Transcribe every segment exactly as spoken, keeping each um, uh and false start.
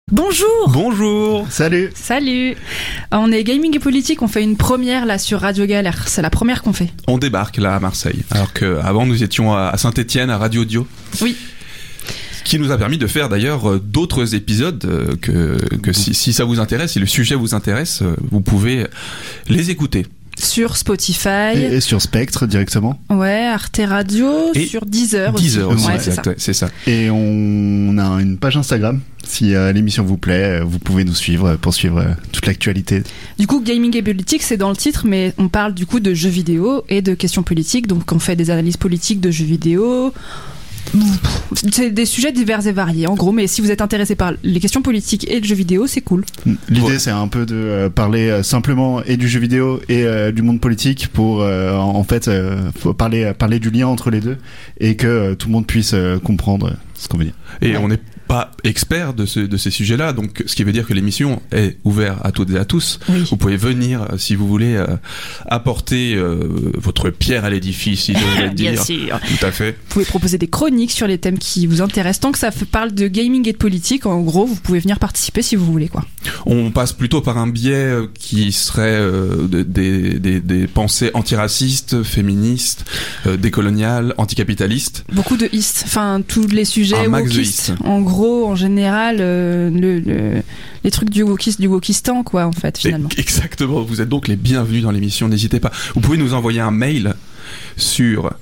Bonjour. Bonjour. Salut. Salut. On est Gaming et Politique, on fait une première là sur Radio Galère, c'est la première qu'on fait. On débarque là à Marseille, alors qu'avant nous étions à Saint-Étienne, à Radio Audio. Oui. Ce qui nous a permis de faire d'ailleurs d'autres épisodes que, que si, si ça vous intéresse, si le sujet vous intéresse, vous pouvez les écouter. Sur Spotify. Et, et sur Spectre directement. Ouais, Arte Radio, et sur Deezer aussi. Deezer aussi, ouais, exact, c'est ça. c'est ça. Et on a une page Instagram. Si euh, l'émission vous plaît, vous pouvez nous suivre pour suivre euh, toute l'actualité. Du coup, Gaming et Politique, c'est dans le titre, mais on parle du coup de jeux vidéo et de questions politiques. Donc on fait des analyses politiques de jeux vidéo. C'est des sujets divers et variés en gros, mais si vous êtes intéressé par les questions politiques et le jeu vidéo, c'est cool. L'idée ouais. c'est un peu de euh, parler euh, simplement et du jeu vidéo et euh, du monde politique pour euh, en fait euh, faut parler, parler du lien entre les deux et que euh, tout le monde puisse euh, comprendre ce qu'on veut dire. Et ouais. on n'est pas expert de, ce, de ces sujets-là, donc ce qui veut dire que l'émission est ouverte à toutes et à tous. Oui. Vous pouvez venir, si vous voulez, euh, apporter euh, votre pierre à l'édifice, si je veux dire. Bien sûr. Tout à fait. Vous pouvez proposer des chroniques sur les thèmes qui vous intéressent. Tant que ça parle de gaming et de politique, en gros, vous pouvez venir participer si vous voulez, quoi. On passe plutôt par un biais qui serait euh, de, des, des, des pensées antiracistes, féministes, euh, décoloniales, anticapitalistes. Beaucoup de hist, enfin tous les sujets un max wokistes. de hist. En gros, en général, euh, le, le, les trucs du wokiste, du wokistan, quoi, en fait, finalement. Et, exactement. Vous êtes donc les bienvenus dans l'émission. N'hésitez pas. Vous pouvez nous envoyer un mail sur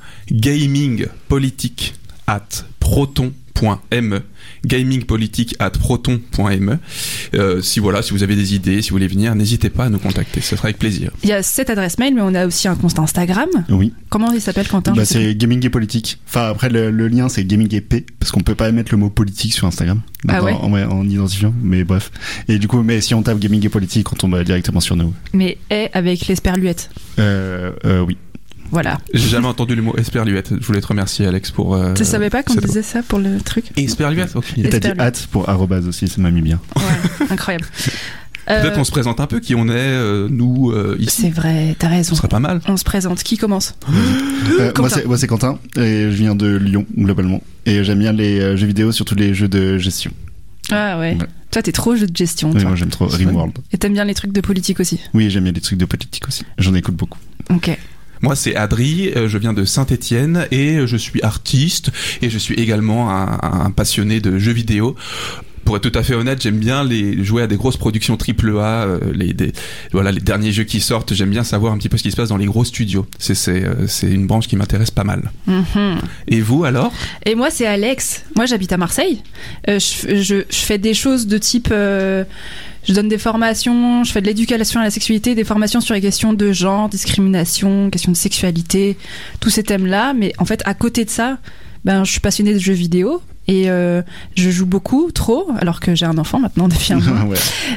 gamingpolitique at proton point me gamingpolitique at proton point me euh, si voilà, si vous avez des idées, si vous voulez venir, n'hésitez pas à nous contacter, ça sera avec plaisir. Il y a cette adresse mail, mais on a aussi un compte Instagram. Oui. Comment il s'appelle, Quentin? Bah, c'est Gaming et Politique. Enfin après le, le lien c'est Gaming et P parce qu'on peut pas mettre le mot politique sur Instagram. Ah ouais. En, en, en identifiant, mais bref. Et du coup, mais si on tape Gaming et Politique, on tombe directement sur nous. Mais est avec l'esperluette. Euh, euh, oui. Voilà. J'ai jamais entendu le mot esperluette. Je voulais te remercier, Alex, pour. Euh, tu savais pas qu'on cette... disait ça pour le truc? Esperluette, ok. Et t'as dit hâte pour arrobase aussi, ça m'a mis bien. Ouais, incroyable. Peut-être euh... qu'on se présente un peu qui on est, euh, nous, euh, ici. C'est vrai, t'as raison. Ce serait pas mal. On se présente. Qui commence? euh, moi, c'est, moi, c'est Quentin, et je viens de Lyon, globalement. Et j'aime bien les euh, jeux vidéo, surtout les jeux de gestion. Ah ouais. ouais. Toi, t'es trop jeu de gestion. Oui, toi. moi, j'aime trop Rimworld. Et t'aimes bien les trucs de politique aussi? Oui, j'aime bien les trucs de politique aussi. J'en écoute beaucoup. Ok. Moi, c'est Adri, je viens de Saint-Étienne et je suis artiste et je suis également un, un passionné de jeux vidéo. Pour être tout à fait honnête, j'aime bien les jouer à des grosses productions triple A, euh, les des, voilà les derniers jeux qui sortent. J'aime bien savoir un petit peu ce qui se passe dans les gros studios. C'est c'est euh, c'est une branche qui m'intéresse pas mal. Mm-hmm. Et vous alors? Et moi, c'est Alex. Moi, j'habite à Marseille. Euh, je, je je fais des choses de type euh, je donne des formations, je fais de l'éducation à la sexualité, des formations sur les questions de genre, discrimination, questions de sexualité, tous ces thèmes-là. Mais en fait, à côté de ça, ben, je suis passionnée de jeux vidéo et euh, je joue beaucoup, trop, alors que j'ai un enfant maintenant depuis un mois. Ouais,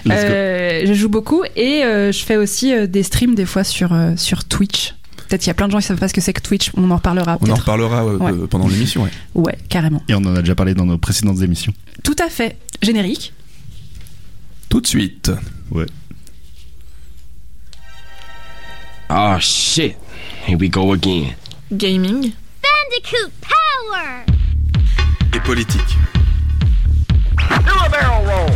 euh, je joue beaucoup et euh, je fais aussi euh, des streams des fois sur, euh, sur Twitch. Peut-être qu'il y a plein de gens qui savent pas ce que c'est que Twitch, on en reparlera On peut-être. en reparlera euh, ouais. pendant l'émission, ouais. Ouais, carrément. Et on en a déjà parlé dans nos précédentes émissions. Tout à fait. Générique. Tout de suite. Ouais. Oh shit. Here we go again. Gaming. Bandicoot Power! Et politique. Do a barrel roll!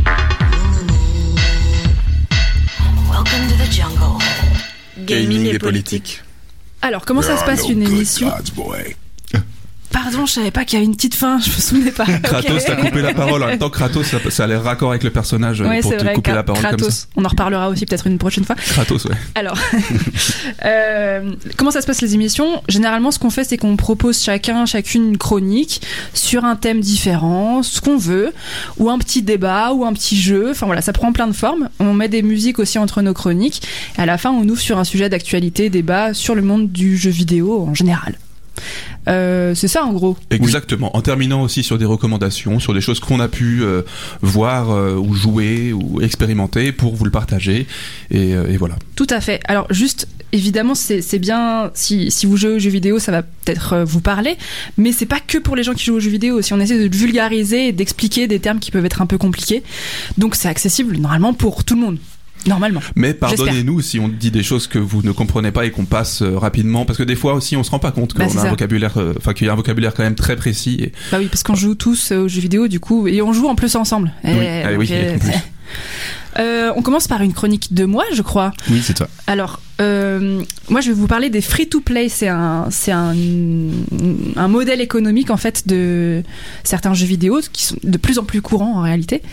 Welcome to the jungle. Gaming et politique. Alors, comment ça se passe une émission? Pardon, je savais pas qu'il y avait une petite fin, je me souvenais pas. Kratos Okay. t'a coupé la parole. En même temps, Kratos, ça, ça a l'air raccord avec le personnage Ouais, pour c'est te vrai, couper Kra- la parole Kratos. comme ça. On en reparlera aussi peut-être une prochaine fois. Kratos, ouais. Alors, euh, comment ça se passe les émissions? Généralement, ce qu'on fait, c'est qu'on propose chacun, chacune une chronique sur un thème différent, ce qu'on veut, ou un petit débat, ou un petit jeu. Enfin voilà, ça prend plein de formes. On met des musiques aussi entre nos chroniques. Et à la fin, on ouvre sur un sujet d'actualité, débat sur le monde du jeu vidéo en général. Euh, c'est ça en gros. Exactement. En terminant aussi sur des recommandations, sur des choses qu'on a pu euh, voir euh, ou jouer ou expérimenter pour vous le partager. Et, euh, et voilà. Tout à fait. Alors juste, évidemment, c'est, c'est bien si, si vous jouez aux jeux vidéo, ça va peut-être euh, vous parler, mais c'est pas que pour les gens qui jouent aux jeux vidéo. Si on essaie de vulgariser et d'expliquer des termes qui peuvent être un peu compliqués, donc c'est accessible normalement pour tout le monde. Normalement. Mais pardonnez-nous si on dit des choses que vous ne comprenez pas et qu'on passe euh, rapidement, parce que des fois aussi on se rend pas compte qu'on bah, a un ça. vocabulaire, enfin euh, qu'il y a un vocabulaire quand même très précis. Et... Bah oui, parce qu'on joue tous aux jeux vidéo, du coup, et on joue en plus ensemble. Oui, Et, ah, donc, oui, euh, en plus. Euh, on commence par une chronique de moi, je crois. Oui, c'est toi. Alors, euh, moi, je vais vous parler des free-to-play. C'est un, c'est un, un modèle économique en fait de certains jeux vidéo qui sont de plus en plus courants en réalité.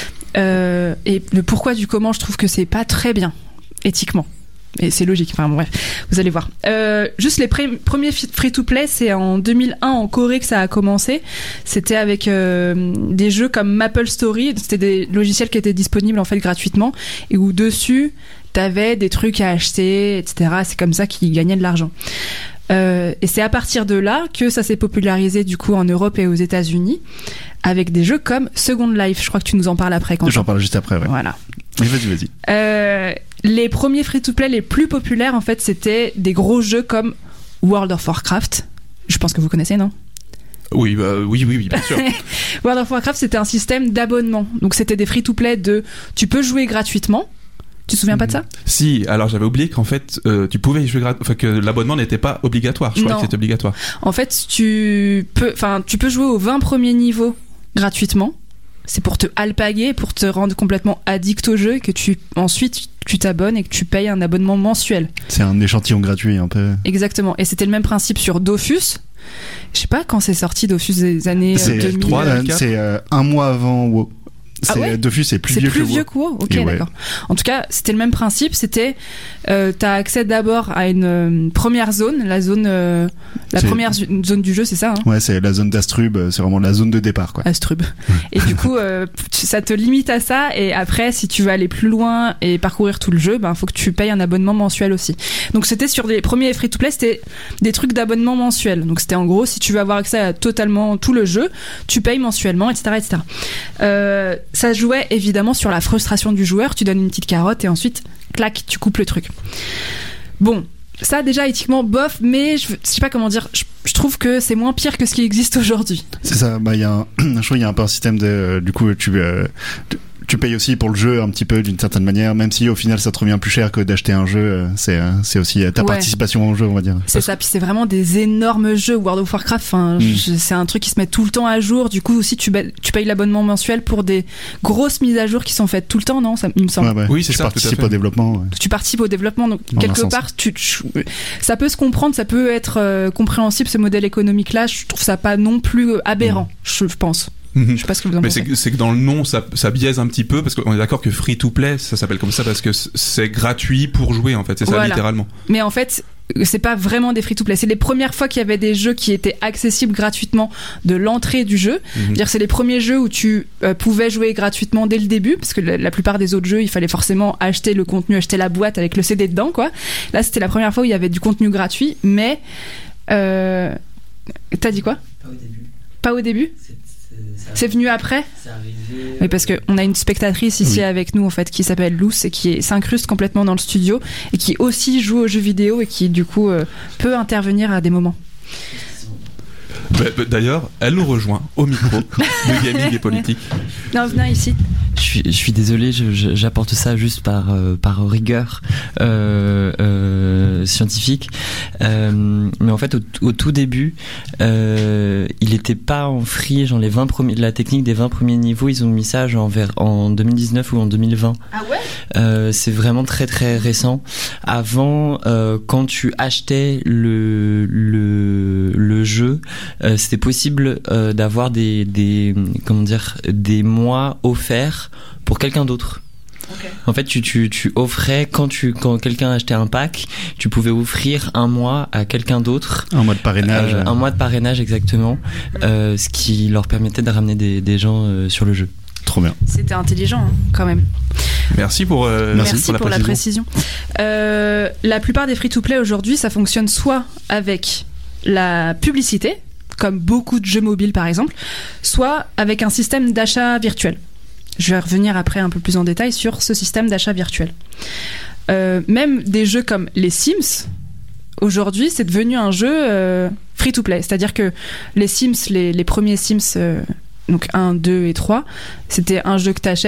Euh, et le pourquoi du comment, je trouve que c'est pas très bien éthiquement. Et c'est logique, enfin bon, bref, vous allez voir. Euh, juste les pré- premiers free-to-play, c'est en deux mille un en Corée que ça a commencé. C'était avec euh, des jeux comme Maple Story. C'était des logiciels qui étaient disponibles en fait gratuitement et où dessus t'avais des trucs à acheter, et cetera. C'est comme ça qu'ils gagnaient de l'argent. Euh, et c'est à partir de là que ça s'est popularisé du coup en Europe et aux États-Unis avec des jeux comme Second Life. Je crois que tu nous en parles après. Quand J'en parle juste après, ouais. Voilà. Mais vas-y, vas-y. Euh, les premiers free-to-play les plus populaires, en fait, c'était des gros jeux comme World of Warcraft. Je pense que vous connaissez, non ? Oui, bah, oui, oui, oui, bien sûr. World of Warcraft, c'était un système d'abonnement. Donc, c'était des free-to-play de tu peux jouer gratuitement. Tu te souviens pas de ça ? Si, alors j'avais oublié qu'en fait, euh, tu pouvais y jouer gratuitement, enfin que l'abonnement n'était pas obligatoire. Je crois Non. que c'était obligatoire. En fait, tu peux, enfin, tu peux jouer aux vingt premiers niveaux gratuitement. C'est pour te alpaguer, pour te rendre complètement addict au jeu, et que tu ensuite tu t'abonnes et que tu payes un abonnement mensuel. C'est un échantillon gratuit, un peu. Exactement. Et c'était le même principe sur Dofus. Je sais pas quand c'est sorti Dofus des années C'est deux mille. trois, deux mille quatre. c'est euh, un mois avant WoW. Ah C'est, ouais Dofus, c'est plus C'est vieux plus que vieux WoW. que WoW. Ok, Et ouais. d'accord. En tout cas, c'était le même principe. C'était, euh, t'as accès d'abord à une euh, première zone, la zone, euh, la C'est- première zu- zone du jeu, c'est ça, hein Ouais, c'est la zone d'Astrub, c'est vraiment la zone de départ, quoi. Astrub. Et du coup, euh, tu- ça te limite à ça. Et après, si tu veux aller plus loin et parcourir tout le jeu, ben faut que tu payes un abonnement mensuel aussi. Donc c'était sur des premiers free-to-play, c'était des trucs d'abonnement mensuel. Donc c'était en gros, si tu veux avoir accès à totalement tout le jeu, tu payes mensuellement, et cetera, et cetera. Euh, ça jouait évidemment sur la frustration du joueur. Tu donnes une petite carotte et ensuite, clac, tu coupes le truc. Bon. Ça déjà éthiquement bof, mais je, je sais pas comment dire, je, je trouve que c'est moins pire que ce qui existe aujourd'hui. C'est ça, bah, il y a un, je trouve qu'il y a un peu un système de, euh, du coup, tu, euh, tu, tu payes aussi pour le jeu un petit peu d'une certaine manière, même si au final ça te revient plus cher que d'acheter un jeu, euh, c'est, euh, c'est aussi euh, ta Ouais. participation au jeu, on va dire. C'est ça, puis c'est vraiment des énormes jeux. World of Warcraft, enfin, Mm. je- c'est un truc qui se met tout le temps à jour. Du coup, aussi, tu, ba- tu payes l'abonnement mensuel pour des grosses mises à jour qui sont faites tout le temps, non ça, il me semble. Ouais, ouais. Oui, c'est tu ça, tout à participes fait. au développement. Ouais. Tu participes au développement, donc En un quelque sens. part, tu, tu- ça peut se comprendre, ça peut être euh, compréhensible ce modèle économique-là. Je trouve ça pas non plus euh, aberrant, je, je pense. Je sais pas ce que vous en Mais pensez. c'est que, c'est que dans le nom, ça, ça biaise un petit peu, parce qu'on est d'accord que free to play, ça s'appelle comme ça parce que c- c'est gratuit pour jouer, en fait. C'est ça, Voilà. littéralement. Mais en fait, c'est pas vraiment des free-to-play. C'est les premières fois qu'il y avait des jeux qui étaient accessibles gratuitement de l'entrée du jeu. Mhm. C'est-à-dire, c'est les premiers jeux où tu euh, pouvais jouer gratuitement dès le début, parce que la, la plupart des autres jeux, il fallait forcément acheter le contenu, acheter la boîte avec le C D dedans, quoi. Là, c'était la première fois où il y avait du contenu gratuit, mais euh... t'as dit quoi ? Pas au début. Pas au début ? C'est, c'est, C'est venu après ? c'est arrivé. Oui, parce qu'on a une spectatrice ici Oui. avec nous en fait qui s'appelle Luce et qui est- s'incruste complètement dans le studio et qui aussi joue aux jeux vidéo et qui du coup euh, peut intervenir à des moments. Bah, bah, d'ailleurs, elle nous rejoint au micro de gaming et politique. Non, venez ici. Je suis, je suis désolé, je, je- j'apporte ça juste par, euh, par rigueur euh, euh, scientifique. Euh, mais en fait, au, au tout début, euh, il était pas en free, genre les vingt premiers, la technique des vingt premiers niveaux, ils ont mis ça genre vers, en deux mille dix-neuf ou en deux mille vingt. Ah ouais ? Euh, c'est vraiment très très récent. Avant, euh, quand tu achetais le le, le jeu, euh, c'était possible euh, d'avoir des des comment dire des mois offerts pour quelqu'un d'autre. Okay. En fait, tu, tu, tu offrais quand tu quand quelqu'un achetait un pack, tu pouvais offrir un mois à quelqu'un d'autre. En mode parrainage. Euh, un mois de parrainage exactement, euh, ce qui leur permettait de ramener des, des gens euh, sur le jeu. Trop bien. C'était intelligent hein, quand même. Merci pour, euh, Merci Merci pour, la précision. Euh, la plupart des free-to-play aujourd'hui, ça fonctionne soit avec la publicité, comme beaucoup de jeux mobiles par exemple, soit avec un système d'achat virtuel. Je vais revenir après un peu plus en détail sur ce système d'achat virtuel. Euh, même des jeux comme les Sims, aujourd'hui, c'est devenu un jeu euh, free-to-play. C'est-à-dire que les Sims, les, les premiers Sims, euh, donc un, deux et trois, c'était un jeu que t'achètes,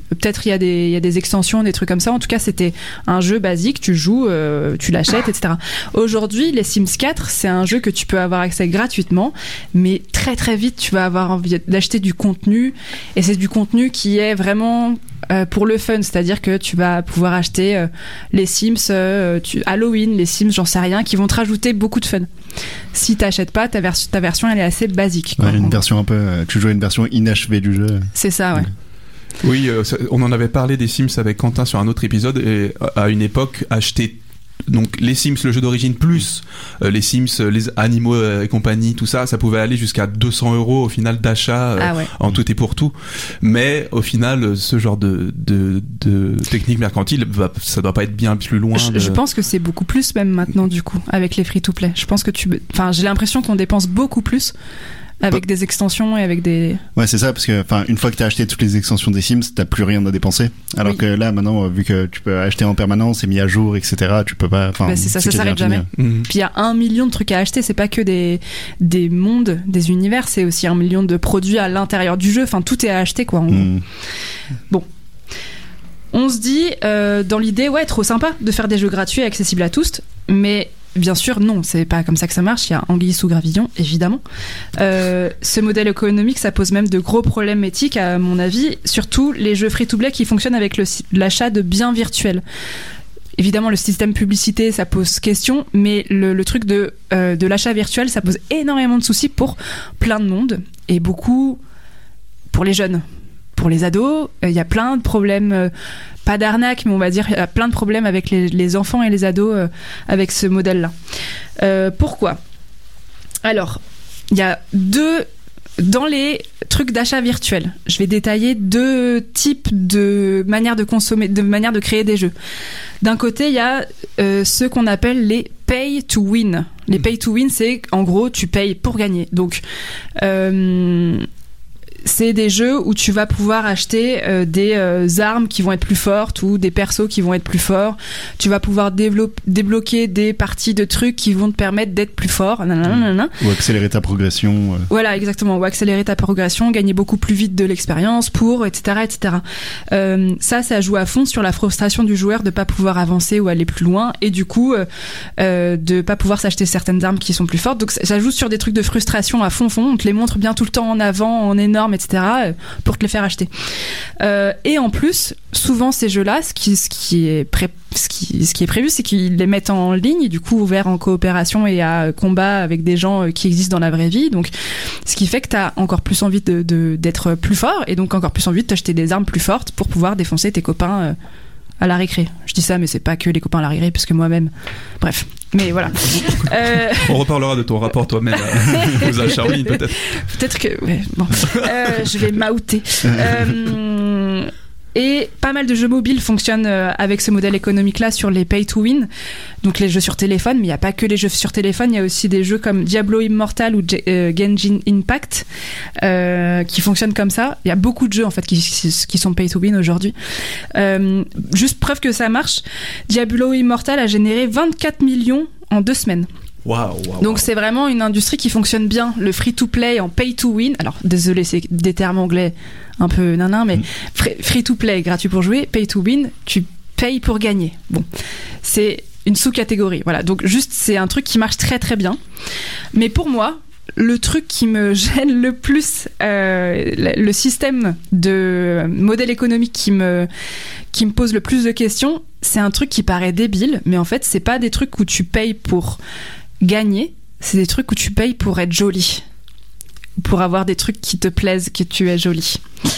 Peut-être il y a des, il y a des extensions, des trucs comme ça. En tout cas, c'était un jeu basique. Tu joues, euh, tu l'achètes, et cetera. Aujourd'hui, les Sims quatre, c'est un jeu que tu peux avoir accès gratuitement, mais très très vite, tu vas avoir envie d'acheter du contenu, et c'est du contenu qui est vraiment euh, pour le fun, c'est-à-dire que tu vas pouvoir acheter euh, les Sims euh, tu, Halloween, les Sims, j'en sais rien, qui vont te rajouter beaucoup de fun. Si t'achètes pas, ta, vers- ta version, elle est assez basique, quoi. Ouais, une version un peu, euh, tu jouais une version inachevée du jeu. C'est ça, ouais. Oui, euh, ça- on en avait parlé des Sims avec Quentin sur un autre épisode, et à une époque, acheter donc les Sims, le jeu d'origine, plus euh, les Sims, euh, les animaux euh, et compagnie, tout ça, ça pouvait aller jusqu'à deux cents euros au final d'achat, euh, Ah ouais. en tout et pour tout. Mais au final, euh, ce genre de, de, de technique mercantile, va, ça doit pas être bien plus loin. Je, de... je pense que c'est beaucoup plus même maintenant du coup avec les free-to-play. Je pense que tu, enfin j'ai l'impression qu'on dépense beaucoup plus avec des extensions et avec des. Ouais, c'est ça, parce que, enfin, une fois que t'as acheté toutes les extensions des Sims, t'as plus rien à dépenser. Alors Oui. que là, maintenant, vu que tu peux acheter en permanence et mis à jour, et cetera, tu peux pas, enfin, Bah, c'est ça, ça quasi s'arrête infini. jamais. Mhm. Puis il y a un million de trucs à acheter. C'est pas que des des mondes, des univers. C'est aussi un million de produits à l'intérieur du jeu. Enfin tout est à acheter quoi. En gros. Mm. On se dit euh, dans l'idée ouais trop sympa de faire des jeux gratuits et accessibles à tous, mais bien sûr non, c'est pas comme ça que ça marche. Il y a anguille sous gravillon évidemment. Euh, ce modèle économique, ça pose même de gros problèmes éthiques à mon avis, surtout les jeux free-to-play qui fonctionnent avec le, l'achat de biens virtuels. Évidemment, le système publicité, ça pose question, mais le, le truc de, euh, de l'achat virtuel, ça pose énormément de soucis pour plein de monde, et beaucoup pour les jeunes. Pour les ados, il y a plein de problèmes, euh, pas d'arnaque, mais on va dire il y a plein de problèmes avec les, les enfants et les ados euh, avec ce modèle-là. Euh, pourquoi ? Alors, il y a deux... Dans les trucs d'achat virtuel, je vais détailler deux types de manières de consommer, de manières de créer des jeux. D'un côté, il y a euh, ceux qu'on appelle les pay to win. Les pay to win, c'est en gros, tu payes pour gagner. Donc, euh, c'est des jeux où tu vas pouvoir acheter euh, des euh, armes qui vont être plus fortes ou des persos qui vont être plus forts. Tu vas pouvoir dévelop- débloquer des parties de trucs qui vont te permettre d'être plus fort. Nanana. Ou accélérer ta progression. euh. Voilà, exactement. Ou accélérer ta progression, gagner beaucoup plus vite de l'expérience pour, et cetera, et cetera. Euh, ça, ça joue à fond sur la frustration du joueur de pas pouvoir avancer ou aller plus loin, et du coup, euh, euh, de pas pouvoir s'acheter certaines armes qui sont plus fortes. Donc, ça, ça joue sur des trucs de frustration à fond, fond. On te les montre bien tout le temps en avant, en énorme, et cetera, euh, pour te les faire acheter. Euh, et en plus, souvent ces jeux-là, ce qui, ce qui est pré- ce qui, ce qui est prévu, c'est qu'ils les mettent en ligne, et du coup ouverts en coopération et à combat avec des gens qui existent dans la vraie vie. Donc, ce qui fait que t'as encore plus envie de, de, d'être plus fort, et donc encore plus envie de t'acheter des armes plus fortes pour pouvoir défoncer tes copains euh, à la récré. Je dis ça, mais c'est pas que les copains à la récré, parce que moi-même. Bref. Mais voilà. Euh... On reparlera de ton rapport toi-même à- aux achats en ligne, peut-être. Peut-être que. Ouais, bon. Euh, je vais m'outer. Euh, et pas mal de jeux mobiles fonctionnent euh, avec ce modèle économique-là sur les pay to win. Donc les jeux sur téléphone, mais il n'y a pas que les jeux sur téléphone, il y a aussi des jeux comme Diablo Immortal ou J- euh, Genshin Impact euh, qui fonctionnent comme ça. Il y a beaucoup de jeux en fait qui, qui sont pay to win aujourd'hui. Euh, juste preuve que ça marche, Diablo Immortal a généré vingt-quatre millions en deux semaines. Waouh, waouh. Donc c'est vraiment une industrie qui fonctionne bien. Le free-to-play en pay-to-win. Alors désolé, c'est des termes anglais un peu nanan, mais free-to-play, gratuit pour jouer, pay-to-win, tu payes pour gagner. Bon, c'est une sous-catégorie. Voilà, donc juste c'est un truc qui marche très très bien. Mais pour moi, le truc qui me gêne le plus, euh, le système de modèle économique qui me qui me pose le plus de questions, c'est un truc qui paraît débile, mais en fait c'est pas des trucs où tu payes pour gagner, c'est des trucs où tu payes pour être jolie, pour avoir des trucs qui te plaisent, que tu es jolie.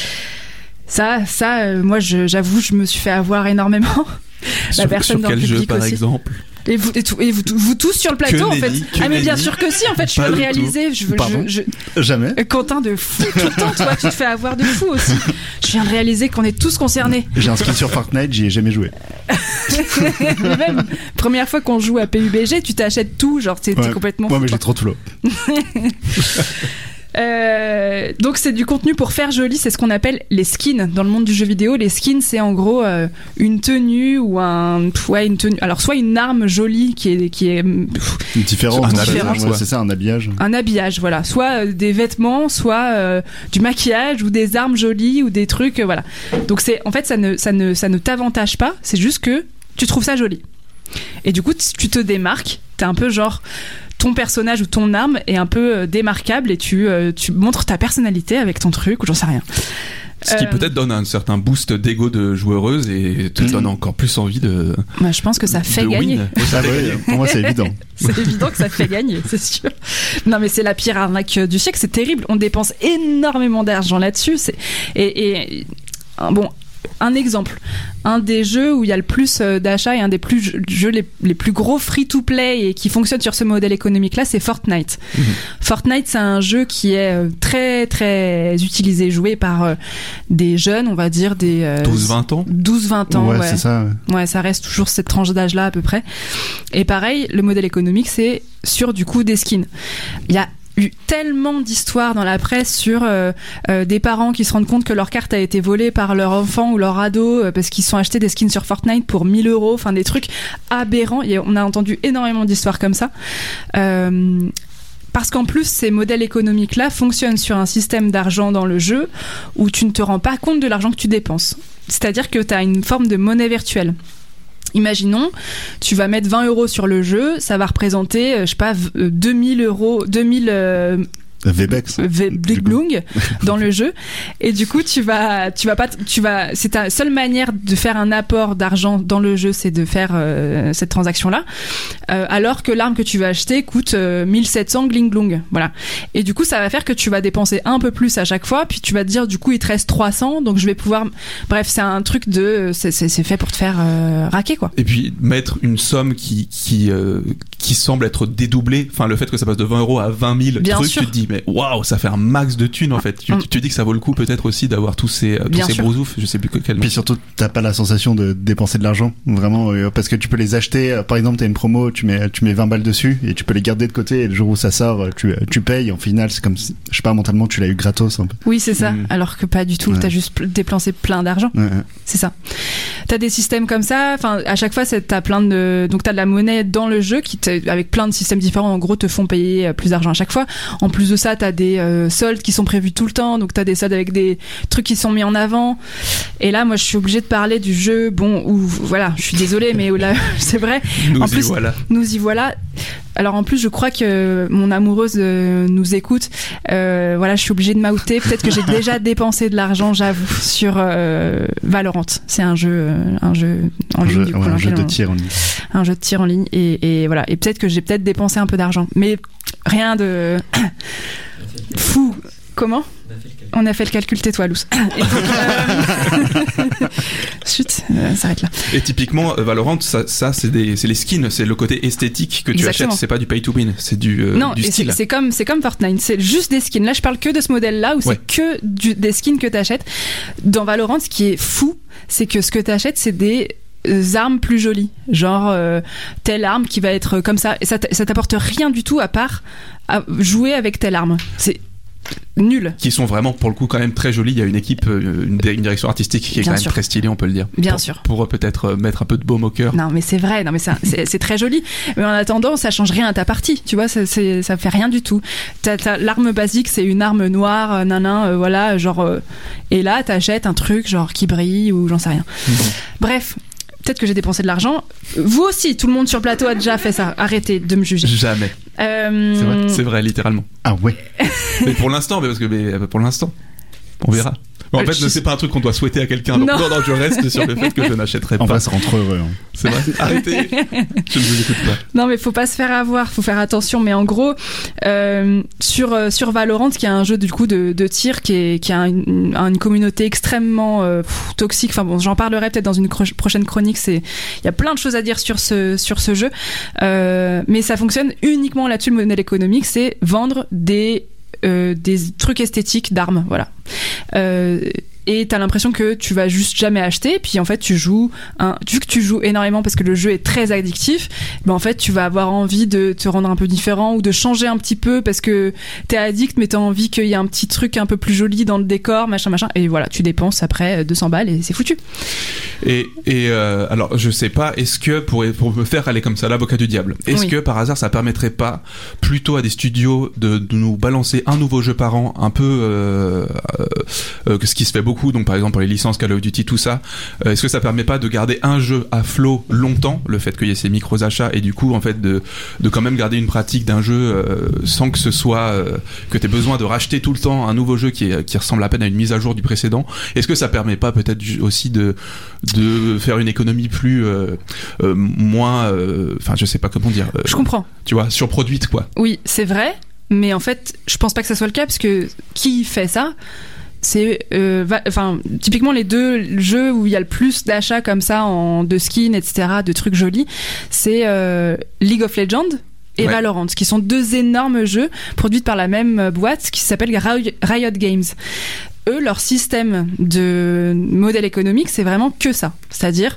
Ça, ça, euh, moi, je, j'avoue, je me suis fait avoir énormément. La Sur, personne sur dans quel le jeu, public par aussi. exemple? Et vous, et, tout, et vous, vous tous sur le plateau, en fait. nenni, que Ah mais bien nenni. sûr que si, en fait, je Pas viens de du réaliser. Je, veux- Pardon je, je, Jamais. Euh, Quentin de fou tout le temps, toi, tu te fais avoir de fou aussi. Je viens de réaliser qu'on est tous concernés. J'ai un skill sur Fortnite, j'y ai jamais joué. Mais même, première fois qu'on joue à P U B G, tu t'achètes tout, genre t'es, t'es Ouais. complètement Ouais, fou, mais quoi. j'ai trop tout l'eau. Euh, donc c'est du contenu pour faire joli, c'est ce qu'on appelle les skins dans le monde du jeu vidéo. Les skins, c'est en gros euh, une tenue ou un ouais une tenue. Alors soit une arme jolie qui est qui est pff, différent, un différent habillage, ouais, c'est ça, un habillage. Un habillage, voilà. Soit euh, des vêtements, soit euh, du maquillage ou des armes jolies ou des trucs, euh, voilà. Donc c'est en fait ça ne ça ne ça ne t'avantage pas. C'est juste que tu trouves ça joli. Et du coup tu te démarques. T'es un peu genre ton personnage ou ton arme est un peu euh, démarquable et tu, euh, tu montres ta personnalité avec ton truc ou j'en sais rien. Ce qui Euh, peut-être donne un certain boost d'ego de joueuse et te Mmh. donne encore plus envie de. bah, je pense que ça fait de gagner. win. Ah ouais, pour moi, c'est évident. C'est évident que ça fait gagner, c'est sûr. Non, mais c'est la pire arnaque du siècle, c'est terrible. On dépense énormément d'argent là-dessus. C'est... Et, et bon, un exemple, un des jeux où il y a le plus d'achats et un des plus jeux les, les plus gros free-to-play et qui fonctionne sur ce modèle économique-là, c'est Fortnite. Mmh. Fortnite, c'est un jeu qui est très très utilisé, joué par euh, des jeunes, on va dire des euh, douze vingt ans. douze vingt ans, ouais, ouais. c'est ça. Ouais. Ouais, ça reste toujours cette tranche d'âge-là à peu près. Et pareil, le modèle économique, c'est sur du coup des skins. Il y a eu tellement d'histoires dans la presse sur euh, euh, des parents qui se rendent compte que leur carte a été volée par leur enfant ou leur ado euh, parce qu'ils se sont achetés des skins sur Fortnite pour mille euros, enfin des trucs aberrants. Et on a entendu énormément d'histoires comme ça. Euh, Parce qu'en plus, ces modèles économiques-là fonctionnent sur un système d'argent dans le jeu où tu ne te rends pas compte de l'argent que tu dépenses. C'est-à-dire que tu as une forme de monnaie virtuelle. Imaginons, tu vas mettre vingt euros sur le jeu, ça va représenter, je sais pas, deux mille euros, deux mille euh, V-Bucks. V-Blung dans le jeu. Et du coup, tu vas, tu vas pas, tu vas, c'est ta seule manière de faire un apport d'argent dans le jeu, c'est de faire euh, cette transaction-là. Euh, alors que l'arme que tu vas acheter coûte euh, mille sept cents Gling-Glong. Voilà. Et du coup, ça va faire que tu vas dépenser un peu plus à chaque fois, puis tu vas te dire, du coup, il te reste trois cents, donc je vais pouvoir, bref, c'est un truc de, c'est, c'est, c'est fait pour te faire euh, raquer, quoi. Et puis, mettre une somme qui, qui, euh, qui semble être dédoublée, enfin, le fait que ça passe de vingt euros à vingt mille Bien trucs, sûr. tu te dis, mais waouh, ça fait un max de thunes en fait. Tu, tu, tu dis que ça vaut le coup peut-être aussi d'avoir tous ces, tous Bien ces sûr. brousoufs, je sais plus quel nom. Puis surtout, t'as pas la sensation de dépenser de l'argent, vraiment, euh, parce que tu peux les acheter. euh, Par exemple, t'as une promo, tu mets, tu mets vingt balles dessus et tu peux les garder de côté. Et le jour où ça sort, tu, tu payes. En final, c'est comme, si, je sais pas, mentalement, tu l'as eu gratos un peu. Oui, c'est ça. Mm. Alors que pas du tout. Ouais. T'as juste pl- dépensé plein d'argent. Ouais, ouais. C'est ça. T'as des systèmes comme ça. Enfin, à chaque fois, c'est, t'as plein de, donc t'as de la monnaie dans le jeu qui, te, avec plein de systèmes différents, en gros, te font payer euh, plus d'argent à chaque fois. En plus de ça, t'as des euh, soldes qui sont prévus tout le temps. Donc t'as des soldes avec des trucs qui sont mis en avant. Et là, moi, je suis obligée de parler du jeu. Bon, où, voilà, je suis désolée, mais où là, c'est vrai. Nous en y plus, voilà. Nous y voilà. Alors en plus, je crois que mon amoureuse euh, nous écoute. Euh, voilà, je suis obligée de m'outer. Peut-être que j'ai déjà dépensé de l'argent, j'avoue, sur euh, Valorant. C'est un jeu, euh, un jeu en Un ligne, jeu, du coup, ouais, un jeu de on- tir en ligne. un jeu de tir en ligne. Et, et voilà. Et peut-être que j'ai peut-être dépensé un peu d'argent, mais rien de fou. Comment ? On a fait le calcul, tais-toi, Luce. Et donc, euh... Chut, euh, s'arrête là. Et typiquement, euh, Valorant, ça, ça c'est, des, c'est les skins, c'est le côté esthétique que tu Exactement. achètes, c'est pas du pay to win, c'est du, euh, Non, du et c'est, style. c'est comme c'est comme Fortnite, c'est juste des skins. Là, je parle que de ce modèle-là où Ouais. c'est que du, des skins que t'achètes. Dans Valorant, ce qui est fou, c'est que ce que t'achètes, c'est des euh, armes plus jolies, genre euh, telle arme qui va être comme ça, et ça, t- ça t'apporte rien du tout à part à jouer avec telle arme. C'est nul. Qui sont vraiment pour le coup quand même très jolis. Il y a une équipe, euh, une, une direction artistique qui est Bien quand même sûr. très stylée, on peut le dire. Bien pour, sûr. Pour euh, peut-être euh, mettre un peu de baume au cœur. Non, mais c'est vrai. Non, mais c'est, c'est, c'est très joli. Mais en attendant, ça change rien à ta partie. Tu vois, ça, c'est, ça fait rien du tout. T'as, t'as, l'arme basique, c'est une arme noire, euh, nanan, euh, voilà, genre. Euh, et là, t'achètes un truc genre qui brille ou j'en sais rien. Mmh. Bref. Peut-être que j'ai dépensé de l'argent. Vous aussi, tout le monde sur le plateau a déjà fait ça. Arrêtez de me juger. Jamais. Euh... C'est vrai, c'est vrai, littéralement. Ah ouais. Mais pour l'instant, mais parce que mais, pour l'instant, on verra. Mais en Euh, fait, je- c'est pas un truc qu'on doit souhaiter à quelqu'un. Donc Non. non, non, je reste sur le fait que je n'achèterai En pas. vrai, ça rend trop heureux. Hein. C'est vrai. Arrêtez. Je ne vous écoute pas. Non, mais faut pas se faire avoir, faut faire attention. Mais en gros, euh, sur euh, sur Valorant, qui est un jeu du coup de, de tir, qui est qui a une, une communauté extrêmement euh, pff, toxique. Enfin bon, j'en parlerai peut-être dans une cro- prochaine chronique. C'est il y a plein de choses à dire sur ce sur ce jeu, euh, mais ça fonctionne uniquement là-dessus. Le modèle économique, c'est vendre des euh, des trucs esthétiques d'armes, voilà. Euh, et t'as l'impression que tu vas juste jamais acheter. Puis en fait, tu joues, un, vu que tu joues énormément parce que le jeu est très addictif, ben en fait, tu vas avoir envie de te rendre un peu différent ou de changer un petit peu parce que t'es addict, mais t'as envie qu'il y ait un petit truc un peu plus joli dans le décor, machin, machin. Et voilà, tu dépenses après deux cents balles et c'est foutu. Et, et euh, alors, je sais pas, est-ce que pour, pour me faire aller comme ça, l'avocat du diable, est-ce Oui. que par hasard ça permettrait pas plutôt à des studios de, de nous balancer un nouveau jeu par an, un peu euh, euh, euh, ce qui se fait beaucoup, donc par exemple pour les licences Call of Duty, tout ça, euh, est-ce que ça permet pas de garder un jeu à flot longtemps, le fait qu'il y ait ces micros achats, et du coup en fait de, de quand même garder une pratique d'un jeu euh, sans que ce soit euh, que t'aies besoin de racheter tout le temps un nouveau jeu qui, est, qui ressemble à peine à une mise à jour du précédent. Est-ce que ça permet pas peut-être aussi de, de faire une économie plus euh, euh, moins enfin euh, je sais pas comment dire euh, Je comprends. Tu vois, surproduite quoi. Oui, c'est vrai, mais en fait, je pense pas que ça soit le cas parce que qui fait ça? C'est, euh, va, enfin, typiquement les deux jeux où il y a le plus d'achats comme ça en de skins, et cetera, de trucs jolis, c'est euh, League of Legends et Ouais. Valorant, qui sont deux énormes jeux produits par la même boîte qui s'appelle Riot Games. Eux, leur système de modèle économique, c'est vraiment que ça, c'est-à-dire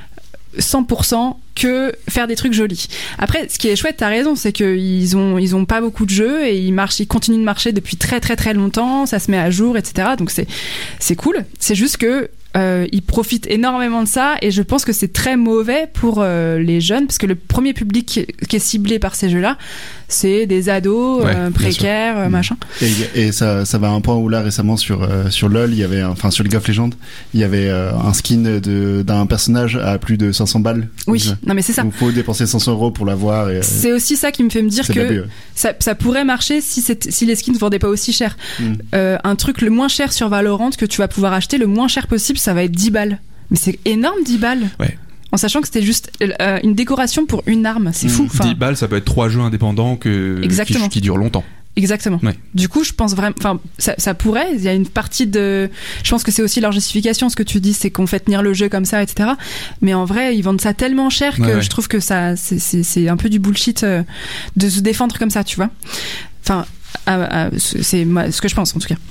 cent pour cent que faire des trucs jolis. Après, ce qui est chouette, t'as raison, c'est qu'ils ont, ils ont pas beaucoup de jeux et ils marchent, ils continuent de marcher depuis très très très longtemps, ça se met à jour, et cetera. Donc c'est, c'est cool. C'est juste que euh, ils profitent énormément de ça et je pense que c'est très mauvais pour euh, les jeunes parce que le premier public qui est, qui est ciblé par ces jeux-là, c'est des ados Ouais, euh, bien précaires, euh, machin. Et, et ça, ça va à un point où là récemment sur euh, sur LoL, il y avait, enfin sur League of Legends, il y avait euh, un skin de d'un personnage à plus de cinq cents balles. Oui, Donc, non mais c'est ça. il faut dépenser cinq cents euros pour l'avoir. Et, euh, C'est aussi ça qui me fait me dire c'est que babé, ça, ça pourrait marcher si, c'est, si les skins ne vendaient pas aussi cher. Mm. Euh, un truc le moins cher sur Valorant que tu vas pouvoir acheter, le moins cher possible, ça va être dix balles. Mais c'est énorme, dix balles. Ouais. En sachant que c'était juste euh, une décoration pour une arme. C'est Mm. fou. Enfin, dix balles, ça peut être trois jeux indépendants que, Exactement. qui, qui durent longtemps. exactement. Ouais. Du coup, je pense vraiment, enfin, ça, ça pourrait. Il y a une partie de, je pense que c'est aussi leur justification. Ce que tu dis, c'est qu'on fait tenir le jeu comme ça, et cetera. Mais en vrai, ils vendent ça tellement cher que Ouais, ouais. je trouve que ça, c'est, c'est, c'est un peu du bullshit euh, de se défendre comme ça, tu vois. Enfin, ah, ah, c'est moi, ce que je pense en tout cas.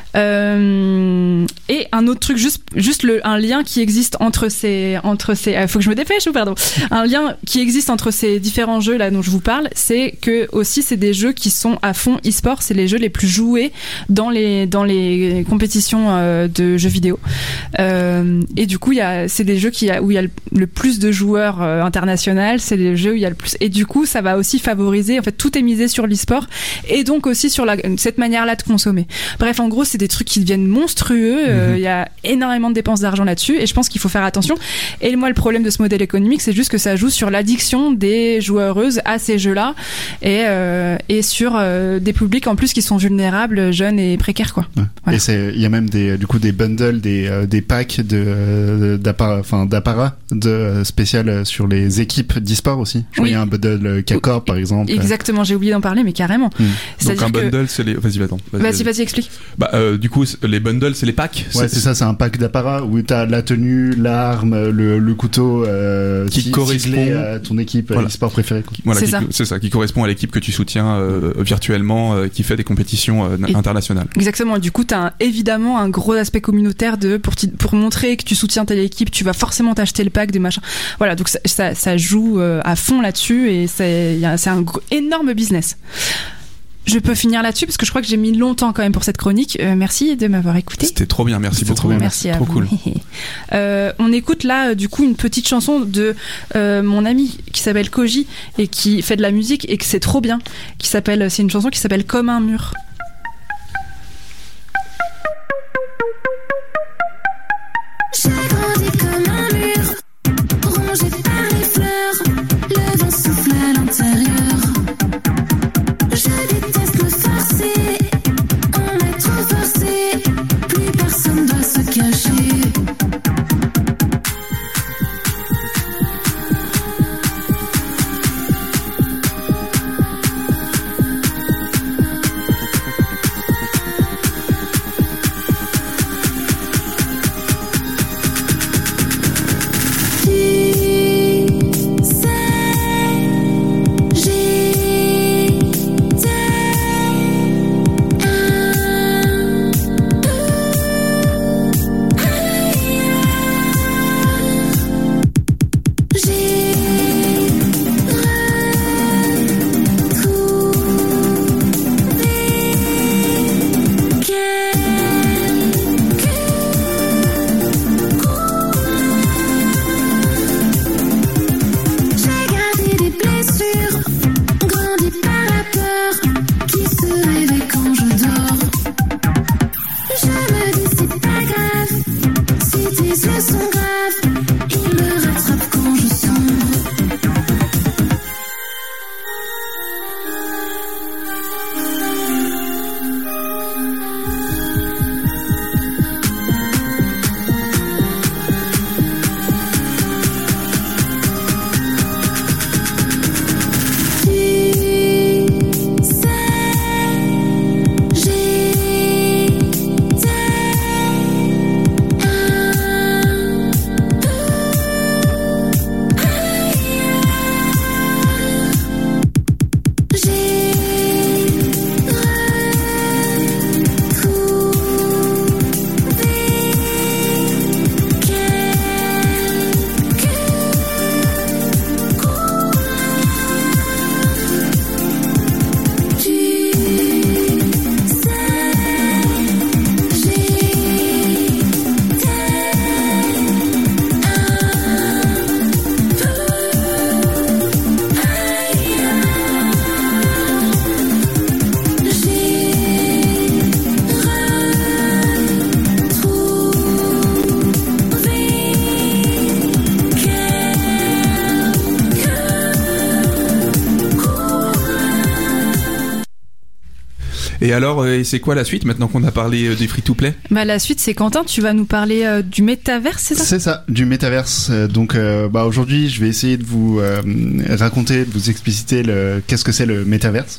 Euh, et un autre truc, juste, juste le, un lien qui existe entre ces, entre ces, ah, faut que je me dépêche ou pardon, un lien qui existe entre ces différents jeux là dont je vous parle, c'est que aussi c'est des jeux qui sont à fond e-sport, c'est les jeux les plus joués dans les, dans les compétitions euh, de jeux vidéo. Euh, et du coup, il y a, c'est des jeux qui a, où il y a le, le plus de joueurs euh, internationaux, c'est les jeux où il y a le plus. Et du coup, ça va aussi favoriser, en fait, tout est misé sur l'e-sport et donc aussi sur la, cette manière-là de consommer. Bref, en gros, c'est des trucs qui deviennent monstrueux. Il euh, Mhm. y a énormément de dépenses d'argent là-dessus et je pense qu'il faut faire attention. Et moi, le problème de ce modèle économique, c'est juste que ça joue sur l'addiction des joueuses à ces jeux-là et, euh, et sur euh, des publics en plus qui sont vulnérables, jeunes et précaires, quoi. Ouais. Voilà. Et c'est, il y a même des, du coup, des bundles, des, euh, des packs de, d'apparat, enfin, d'apparat de euh, spécial sur les équipes d'e-sport aussi. Je Oui. vois, il y a un bundle K-Corp, par exemple. Exactement, j'ai oublié d'en parler, mais carrément. Mm. Donc C'est-à-dire un que... bundle, c'est les. Vas-y, attends. Vas-y, vas-y, explique. Bah, euh, du coup, c'est- les bundles, c'est les packs. Ouais, c'est ça, c'est un pack d'apparat où t'as la tenue, l'arme, le, le couteau, euh, Qui si- correspond- ciblé à ton équipe Voilà. e-sport préférée, quoi. Voilà, C'est qui- ça. c'est ça, qui correspond à l'équipe que tu soutiens euh, virtuellement, euh, qui fait des compétitions euh, Et- internationales. Exactement. Du coup, t'as un- évidemment un gros aspect communautaire de pour, t'y- pour montrer que tu soutiens telle équipe, tu vas forcément t'acheter le pack des machins. Voilà, donc ça, ça, ça joue euh, à fond là-dessus et c'est, y a- c'est un gros- énorme business. Je peux finir là-dessus parce que je crois que j'ai mis longtemps quand même pour cette chronique. Euh, merci de m'avoir écouté. C'était trop bien, merci C'était beaucoup. trop bien, Merci à trop vous. cool. Euh, on écoute là euh, du coup une petite chanson de euh, mon ami qui s'appelle Koji et qui fait de la musique et que c'est trop bien. Qui s'appelle, c'est une chanson qui s'appelle Comme un mur. J'ai grandi comme un mur, rongé par les fleurs, le vent souffle à l'intérieur. Je déteste me forcer, on est trop forcé, plus personne doit se cacher. grave, il me rattrape quand je sombre. Et alors, euh, c'est quoi la suite maintenant qu'on a parlé euh, des free-to-play ? Bah, la suite, c'est Quentin, tu vas nous parler euh, du métaverse, c'est ça ? C'est ça, du métaverse. Euh, Donc, euh, bah, aujourd'hui, je vais essayer de vous euh, raconter, de vous expliciter le, qu'est-ce que c'est le métaverse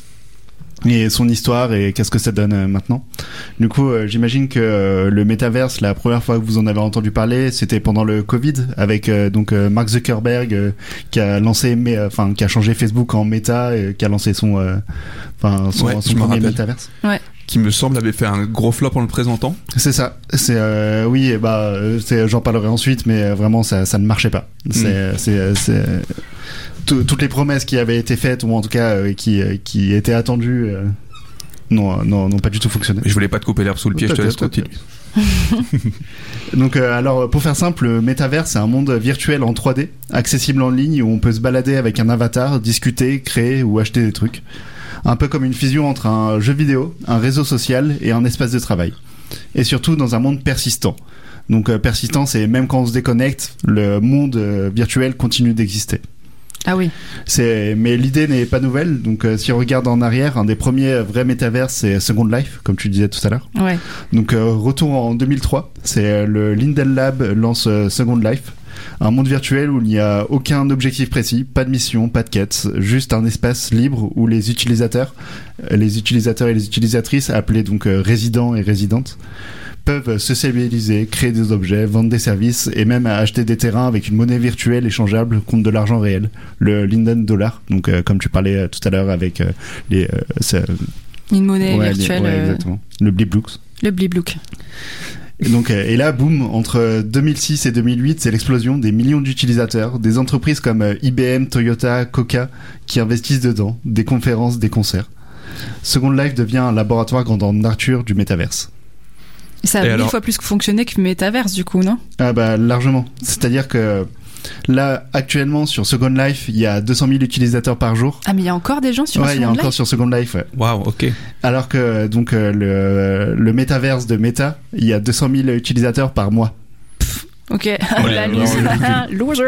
et son histoire et qu'est-ce que ça donne euh, maintenant. Du coup, euh, j'imagine que euh, le métaverse, la première fois que vous en avez entendu parler, c'était pendant le Covid avec euh, donc euh, Mark Zuckerberg euh, qui a lancé, enfin, qui a changé Facebook en Meta, et qui a lancé son, enfin, euh, son, ouais, son premier métaverse. Ouais. Qui me semble avait fait un gros flop en le présentant. C'est ça. C'est euh, oui, et bah, c'est, j'en parlerai ensuite, mais euh, vraiment ça, ça ne marchait pas. C'est, mm. c'est, c'est tout, toutes les promesses qui avaient été faites, ou en tout cas euh, qui, euh, qui étaient attendues, euh, non, non, non, pas du tout fonctionné. Je voulais pas te couper l'herbe sous le pied, je te laisse continuer. Donc, euh, alors, pour faire simple, le métavers, c'est un monde virtuel en trois D, accessible en ligne, où on peut se balader avec un avatar, discuter, créer ou acheter des trucs. Un peu comme une fusion entre un jeu vidéo, un réseau social et un espace de travail. Et surtout dans un monde persistant. Donc euh, persistant, c'est même quand on se déconnecte, le monde euh, virtuel continue d'exister. Ah oui. C'est, mais l'idée n'est pas nouvelle. Donc euh, si on regarde en arrière, un des premiers vrais métavers, c'est Second Life, comme tu disais tout à l'heure. Ouais. Donc euh, retour en deux mille trois, c'est le Linden Lab lance euh, Second Life. Un monde virtuel où il n'y a aucun objectif précis, pas de mission, pas de quête, juste un espace libre où les utilisateurs, les utilisateurs et les utilisatrices, appelés donc euh, résidents et résidentes, peuvent sociabiliser, créer des objets, vendre des services et même acheter des terrains avec une monnaie virtuelle échangeable contre de l'argent réel, le Linden Dollar. Donc euh, comme tu parlais euh, tout à l'heure avec euh, les... Euh, ça, une monnaie ouais, virtuelle. Les, ouais, exactement. Le Bliblook. Le Bliblook. Et donc, et là, boum, entre deux mille six et deux mille huit, c'est l'explosion des millions d'utilisateurs, des entreprises comme I B M, Toyota, Coca, qui investissent dedans, des conférences, des concerts. Second Life devient un laboratoire grandeur nature du métaverse. Ça a et mille alors... fois plus fonctionné que métaverse, du coup, non ? Ah bah, largement. C'est-à-dire que là, actuellement, sur Second Life, il y a deux cent mille utilisateurs par jour. Ah, mais il y a encore des gens sur ouais, Second Life ? Ouais, il y a encore sur Second Life, ouais. Waouh, ok. Alors que, donc, euh, le, le métaverse de Meta, il y a deux cent mille utilisateurs par mois. Pff, ok, ouais, la non, loser. loser.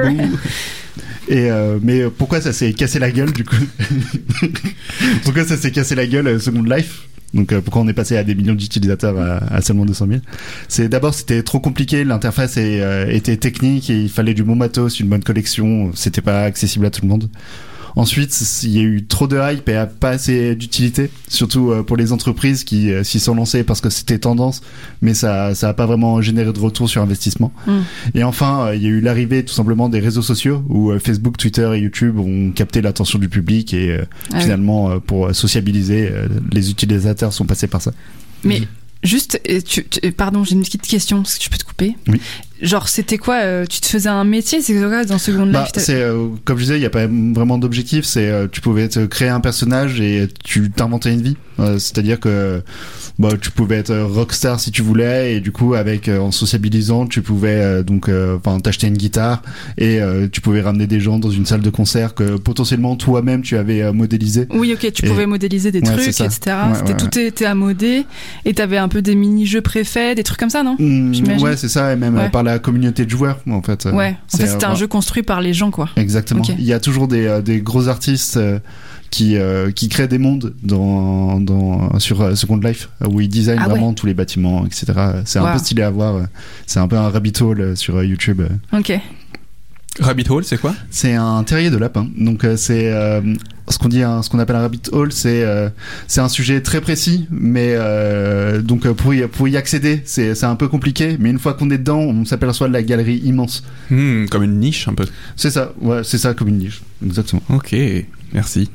Et euh, mais pourquoi ça s'est cassé la gueule, du coup ? Pourquoi ça s'est cassé la gueule, euh, Second Life ? Donc euh, pourquoi on est passé à des millions d'utilisateurs à, à seulement deux cent mille ? C'est d'abord c'était trop compliqué, l'interface est, euh, était technique et il fallait du bon matos, une bonne collection, c'était pas accessible à tout le monde. Ensuite, il y a eu trop de hype et pas assez d'utilité, surtout pour les entreprises qui euh, s'y sont lancées parce que c'était tendance, mais ça ça a pas vraiment généré de retour sur investissement. Mm. Et enfin, euh, il y a eu l'arrivée tout simplement des réseaux sociaux où euh, Facebook, Twitter et YouTube ont capté l'attention du public et euh, ah finalement oui. euh, pour sociabiliser, euh, les utilisateurs sont passés par ça. Mais juste, tu, tu, pardon, j'ai une petite question, est-ce que je peux te couper ? Oui. Genre, c'était quoi euh, tu te faisais un métier, c'est quoi dans Second Life ? Bah, c'est euh, comme je disais, il y a pas vraiment d'objectif. C'est euh, tu pouvais te créer un personnage et tu t'inventais une vie. Euh, c'est-à-dire que bah, tu pouvais être rockstar si tu voulais et du coup avec euh, en sociabilisant, tu pouvais euh, donc enfin euh, t'acheter une guitare et euh, tu pouvais ramener des gens dans une salle de concert que potentiellement toi-même tu avais euh, modélisé. Oui, ok, tu et... pouvais modéliser des ouais, trucs, et cetera. Ouais, C'était ouais, tout ouais. était à modder et t'avais un peu des mini-jeux préfaits, des trucs comme ça, non ? Mmh, ouais, c'est ça. Et même ouais. euh, par la la communauté de joueurs en fait. Ouais, en C'est, fait c'était euh, un jeu construit par les gens quoi. Exactement. Ok. Il y a toujours des, euh, des gros artistes euh, qui, euh, qui créent des mondes dans, dans, sur euh, Second Life où ils designent Ah ouais. vraiment tous les bâtiments, et cetera. C'est un Wow. peu stylé à voir. euh, C'est un peu un rabbit hole euh, sur euh, YouTube. euh. Ok. Rabbit Hole, c'est quoi? C'est un terrier de lapin. Donc euh, c'est euh, ce qu'on dit, un- ce qu'on appelle un rabbit hole. C'est euh, c'est un sujet très précis, mais euh, donc euh, pour y, pour y accéder, c'est c'est un peu compliqué. Mais une fois qu'on est dedans, on s'aperçoit de la galerie immense. Hmm, comme une niche un peu. C'est ça, ouais, c'est ça comme une niche, exactement. Ok, merci.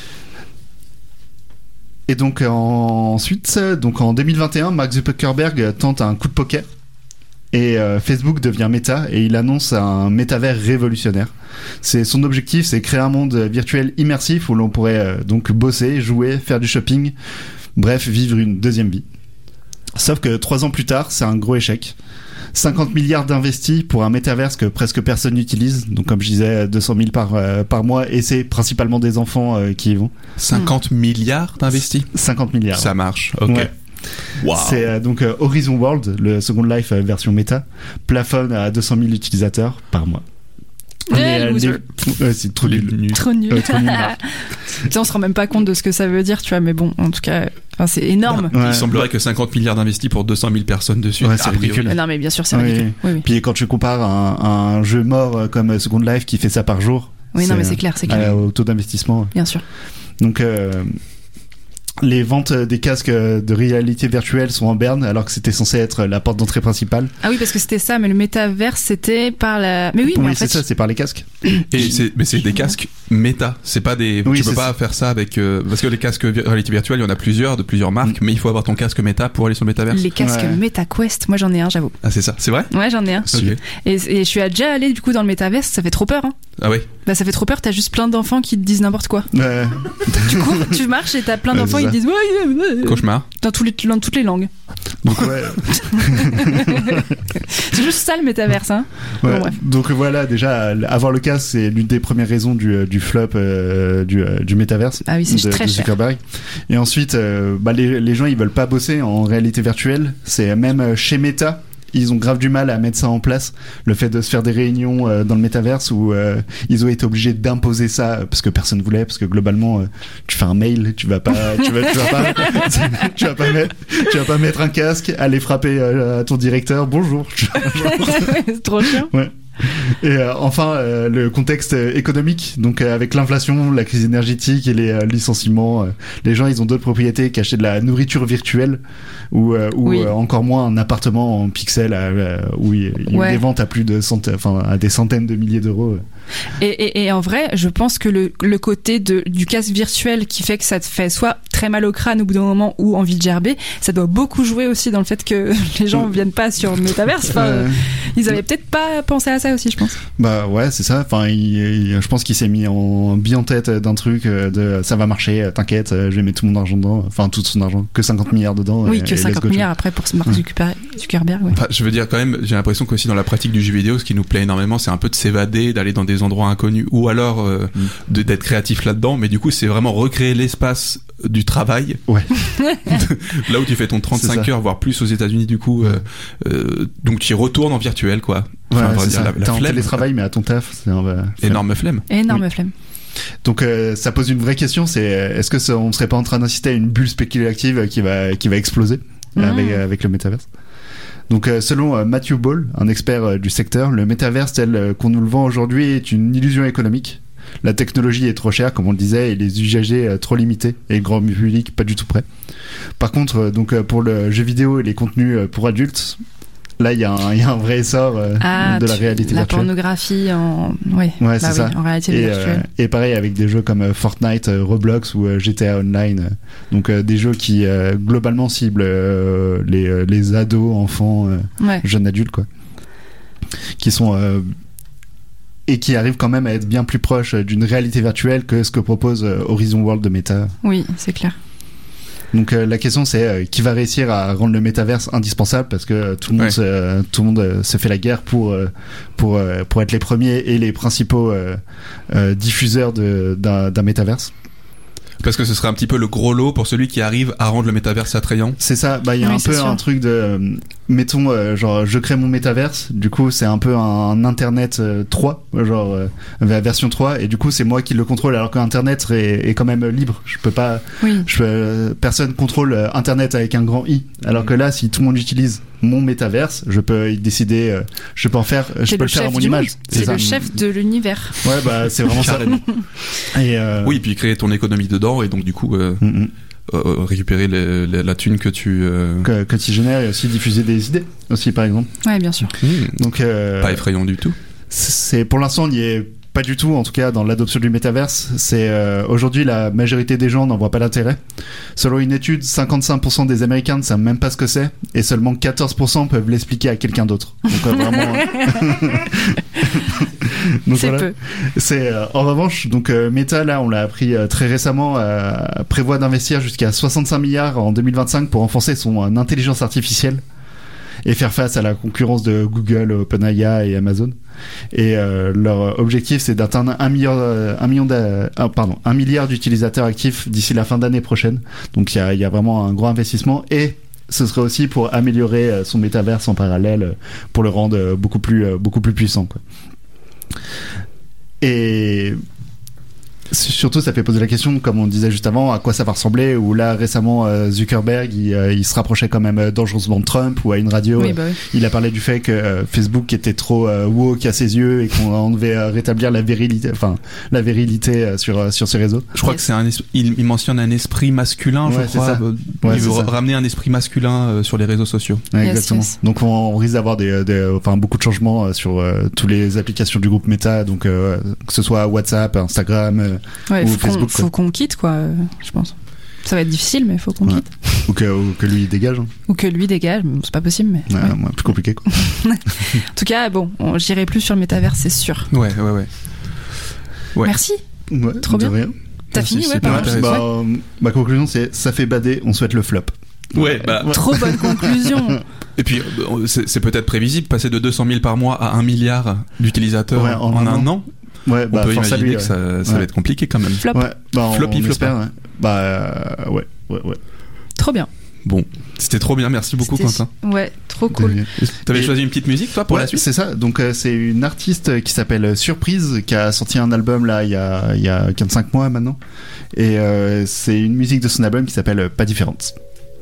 Et donc euh, ensuite, euh, donc en deux mille vingt et un, Mark Zuckerberg tente un coup de poker. Et euh, Facebook devient Meta et il annonce un métavers révolutionnaire. C'est son objectif, c'est créer un monde virtuel immersif où l'on pourrait euh, donc bosser, jouer, faire du shopping, bref, vivre une deuxième vie. Sauf que trois ans plus tard, c'est un gros échec. cinquante milliards d'investis pour un métaverse que presque personne n'utilise. Donc comme je disais, deux cent mille par, euh, par mois et c'est principalement des enfants euh, qui y vont. cinquante milliards d'investis? cinquante milliards. Ça marche, ok. Ouais. Wow. C'est euh, donc euh, Horizon World, le Second Life euh, version méta, plafonne à deux cent mille utilisateurs par mois. Eh, Mais, euh, loser. les- ouais, c'est trop Les nul. nuls. Trop nul. Ouais, trop nul, Marc. Tu sais, on se rend même pas compte de ce que ça veut dire, tu vois, mais bon, en tout cas, enfin, c'est énorme. Ouais. Il semblerait que cinquante milliards d'investis pour deux cent mille personnes dessus. Ouais, c'est a priori. ridicule. Mais non, mais bien sûr, c'est Oui. ridicule. Oui, oui. Puis quand tu compares un, un jeu mort euh, comme Second Life qui fait ça par jour, Oui, non, mais c'est clair, c'est clair. euh, au taux d'investissement. Bien sûr. Donc euh, les ventes des casques de réalité virtuelle sont en berne alors que c'était censé être la porte d'entrée principale. Ah oui, parce que c'était ça, mais le métaverse, c'était par la. Mais oui, mais Oui, en c'est fait. ça, c'est par les casques. Et c'est, mais c'est des casques méta. C'est pas des. Oui, tu peux c'est pas ça. faire ça avec. euh, parce que les casques vi- réalité virtuelle, il y en a plusieurs de plusieurs marques, mais il faut avoir ton casque méta pour aller sur le métaverse. Les casques Ouais. MetaQuest, moi j'en ai un, j'avoue. Ah, c'est ça. C'est vrai? Ouais, j'en ai un. Ok. Et, et je suis déjà allé du coup dans le métaverse, ça fait trop peur, hein. Ah ouais. Bah ça fait trop peur, t'as juste plein d'enfants qui te disent n'importe quoi. Ouais. Tu cours, tu marches et t'as plein Ouais, d'enfants, c'est ils ça. disent ouais, ouais, ouais, Cauchemar. dans, tous les, dans toutes les langues. Donc ouais. C'est juste ça le métaverse, hein. Ouais. Bon, bref. Donc voilà, déjà avoir le casque, c'est l'une des premières raisons du, du flop euh, du, euh, du métaverse. Ah oui, c'est de, très de cher. Zuckerberg. Et ensuite, euh, bah, les, les gens ils veulent pas bosser en réalité virtuelle. C'est même euh, chez Meta. Ils ont grave du mal à mettre ça en place, le fait de se faire des réunions euh, dans le métaverse où euh, ils ont été obligés d'imposer ça euh, parce que personne voulait, parce que globalement euh, tu fais un mail, tu vas pas, tu vas, tu vas pas, tu vas pas mettre, tu vas pas mettre un casque, aller frapper euh, à ton directeur, bonjour. C'est trop chiant. Ouais. Et euh, enfin, euh, le contexte euh, économique, donc euh, avec l'inflation, la crise énergétique et les euh, licenciements, euh, les gens ils ont d'autres propriétés qu'acheter de la nourriture virtuelle ou, euh, ou Oui. euh, encore moins un appartement en pixels euh, où il y a Ouais. des ventes à plus de centaines, enfin à des centaines de milliers d'euros. Et, et, et en vrai, je pense que le, le côté de, du casque virtuel qui fait que ça te fait soit très mal au crâne au bout d'un moment ou envie de gerber, ça doit beaucoup jouer aussi dans le fait que les gens viennent pas sur le métaverse. Enfin, Euh, ils avaient peut-être pas pensé à ça aussi, je pense. Bah ouais, c'est ça. Enfin, il- il- je pense qu'il s'est mis en bien en tête d'un truc euh, de ça va marcher, euh, t'inquiète, euh, je vais mettre tout mon argent dedans, enfin tout son argent, que cinquante milliards dedans. Oui, et- que et let's cinquante go, milliards après pour Mark Zuckerberg, Zuckerberg ouais. Enfin, je veux dire quand même, j'ai l'impression qu'aussi dans la pratique du jeu vidéo, ce qui nous plaît énormément, c'est un peu de s'évader, d'aller dans des endroits inconnus, ou alors euh, Mm. de- d'être créatif là-dedans. Mais du coup, c'est vraiment recréer l'espace du travail. Ouais. Là où tu fais ton C'est trente-cinq ça. heures, voire plus aux États-Unis, du coup, euh, euh, donc tu y retournes en virtuel, quoi. Ouais, Enfin, on va c'est dire ça. la, la T'es en flemme. télétravail, mais à ton taf, c'est un bah, flemme. Énorme flemme. Énorme Oui. flemme. Donc euh, ça pose une vraie question, c'est euh, est-ce que ça, on serait pas en train d'assister à une bulle spéculative qui va qui va exploser Mmh. avec avec le métaverse. Donc euh, selon euh, Matthew Ball, un expert euh, du secteur, le métaverse tel euh, qu'on nous le vend aujourd'hui est une illusion économique. La technologie est trop chère, comme on le disait, et les usagers euh, trop limités, et le grand public pas du tout prêt. Par contre, euh, donc euh, pour le jeu vidéo et les contenus euh, pour adultes, là il y a un il y a un vrai essor euh, Ah, de la tu- réalité la virtuelle. pornographie en, ouais, Ouais, bah c'est oui, ça. en réalité Et, virtuelle. euh, et pareil avec des jeux comme euh, Fortnite, euh, Roblox ou euh, G T A Online. euh, donc euh, des jeux qui euh, globalement ciblent euh, les, euh, les ados, enfants, euh, Ouais. jeunes adultes quoi. Qui sont euh, et qui arrivent quand même à être bien plus proches euh, d'une réalité virtuelle que ce que propose euh, Horizon World de Meta. Oui, c'est clair. Donc euh, la question c'est euh, qui va réussir à rendre le métaverse indispensable parce que euh, tout le monde Ouais. se, euh, tout le monde euh, se fait la guerre pour euh, pour euh, pour être les premiers et les principaux euh, euh, diffuseurs de d'un d'un métaverse. Parce que ce serait un petit peu le gros lot pour celui qui arrive à rendre le métaverse attrayant. C'est ça, bah il y a Oui, un c'est peu sûr. un truc de mettons, euh, genre, je crée mon métaverse. Du coup, c'est un peu un, un Internet euh, trois, genre euh, version trois, et du coup, c'est moi qui le contrôle, alors que Internet est, est quand même libre. Je peux pas, Oui. je peux, euh, personne contrôle euh, Internet avec un grand I. Alors que là, si tout le monde utilise mon métaverse, je peux y décider, euh, je peux en faire, je C'est peux le le faire à chef mon du image. monde. C'est ça. le chef de l'univers. Ouais, bah c'est vraiment ça. Carrément. Et euh, Oui, puis créer ton économie dedans et donc du coup euh, mm, mm. euh, récupérer les- les- la thune que tu. Euh... que, que tu génères et aussi diffuser des idées aussi, par exemple. Ouais, bien sûr. hmm, Donc euh, Pas effrayant du tout. c'est pour l'instant, il n'y est pas du tout, en tout cas dans l'adoption du métaverse. C'est euh, aujourd'hui la majorité des gens n'en voient pas l'intérêt. Selon une étude, cinquante-cinq pour cent des Américains ne savent même pas ce que c'est, et seulement quatorze pour cent peuvent l'expliquer à quelqu'un d'autre. Donc euh, vraiment. Donc, C'est voilà. peu. C'est euh, en revanche, donc euh, Meta là, on l'a appris euh, très récemment, euh, prévoit d'investir jusqu'à soixante-cinq milliards en deux mille vingt-cinq pour renforcer son euh, intelligence artificielle et faire face à la concurrence de Google, OpenAI et Amazon. Et euh, leur objectif, c'est d'atteindre un milliard, euh, un million, d'a- ah, pardon, un milliard d'utilisateurs actifs d'ici la fin d'année prochaine. Donc il y a, il y a vraiment un gros investissement, et ce serait aussi pour améliorer euh, son métaverse en parallèle, euh, pour le rendre euh, beaucoup plus, euh, beaucoup plus puissant, quoi. Et surtout, ça fait poser la question, comme on disait juste avant, à quoi ça va ressembler. Où là, récemment, euh, Zuckerberg, il, euh, il se rapprochait quand même euh, dangereusement de Trump, ou à une radio, Oui, euh, bah oui. il a parlé du fait que euh, Facebook était trop euh, woke à ses yeux et qu'on devait euh, rétablir la virilité, enfin la virilité euh, sur euh, sur ses réseaux. Je crois Yes. que c'est un es- il, il mentionne un esprit masculin, Ouais, je c'est crois. ça. Euh, Ouais, il veut c'est ça. ramener un esprit masculin euh, sur les réseaux sociaux. Ouais, Yes, exactement. yes. Donc on, on risque d'avoir des, des, enfin beaucoup de changements euh, sur euh, toutes les applications du groupe Meta, donc euh, que ce soit WhatsApp, Instagram, euh, Ouais, Ou faut qu'on, Facebook, faut quoi. qu'on quitte, quoi, euh, je pense. Ça va être difficile, mais faut qu'on Ouais. quitte. ou que ou que lui il dégage. Hein. Ou que lui dégage, bon, c'est pas possible, mais. Ouais, ouais. ouais, plus compliqué quoi. En tout cas, bon, on- j'irai plus sur le métavers, c'est sûr. Ouais, ouais, ouais. Ouais. Merci. Ouais, Trop de bien. rien. T'as Ouais, fini, c'est ouais, super par Ouais, exemple. intéressant. bah, euh, ma conclusion c'est ça fait bader, on souhaite le flop. Ouais, bah. Trop bonne conclusion. Et puis, euh, c'est c'est peut-être prévisible, passer de deux cent mille par mois à un milliard d'utilisateurs Ouais, en en, un un an. an. Ouais, On bah peut force à imaginer lui, que ouais. ça, ça Ouais. va être compliqué quand même. Flop. Ouais, bah on, Floppy, on flopper. espère, ouais. Bah euh, ouais, ouais, ouais. Trop bien. Bon, c'était trop bien, merci beaucoup C'était- Quentin. Ouais, trop cool. T'avais Et- choisi une petite musique toi pour Ouais, la suite? c'est ça. Donc euh, c'est une artiste qui s'appelle Surprise, qui a sorti un album là il y a il y a vingt-cinq mois maintenant, et euh, c'est une musique de son album qui s'appelle Pas différente.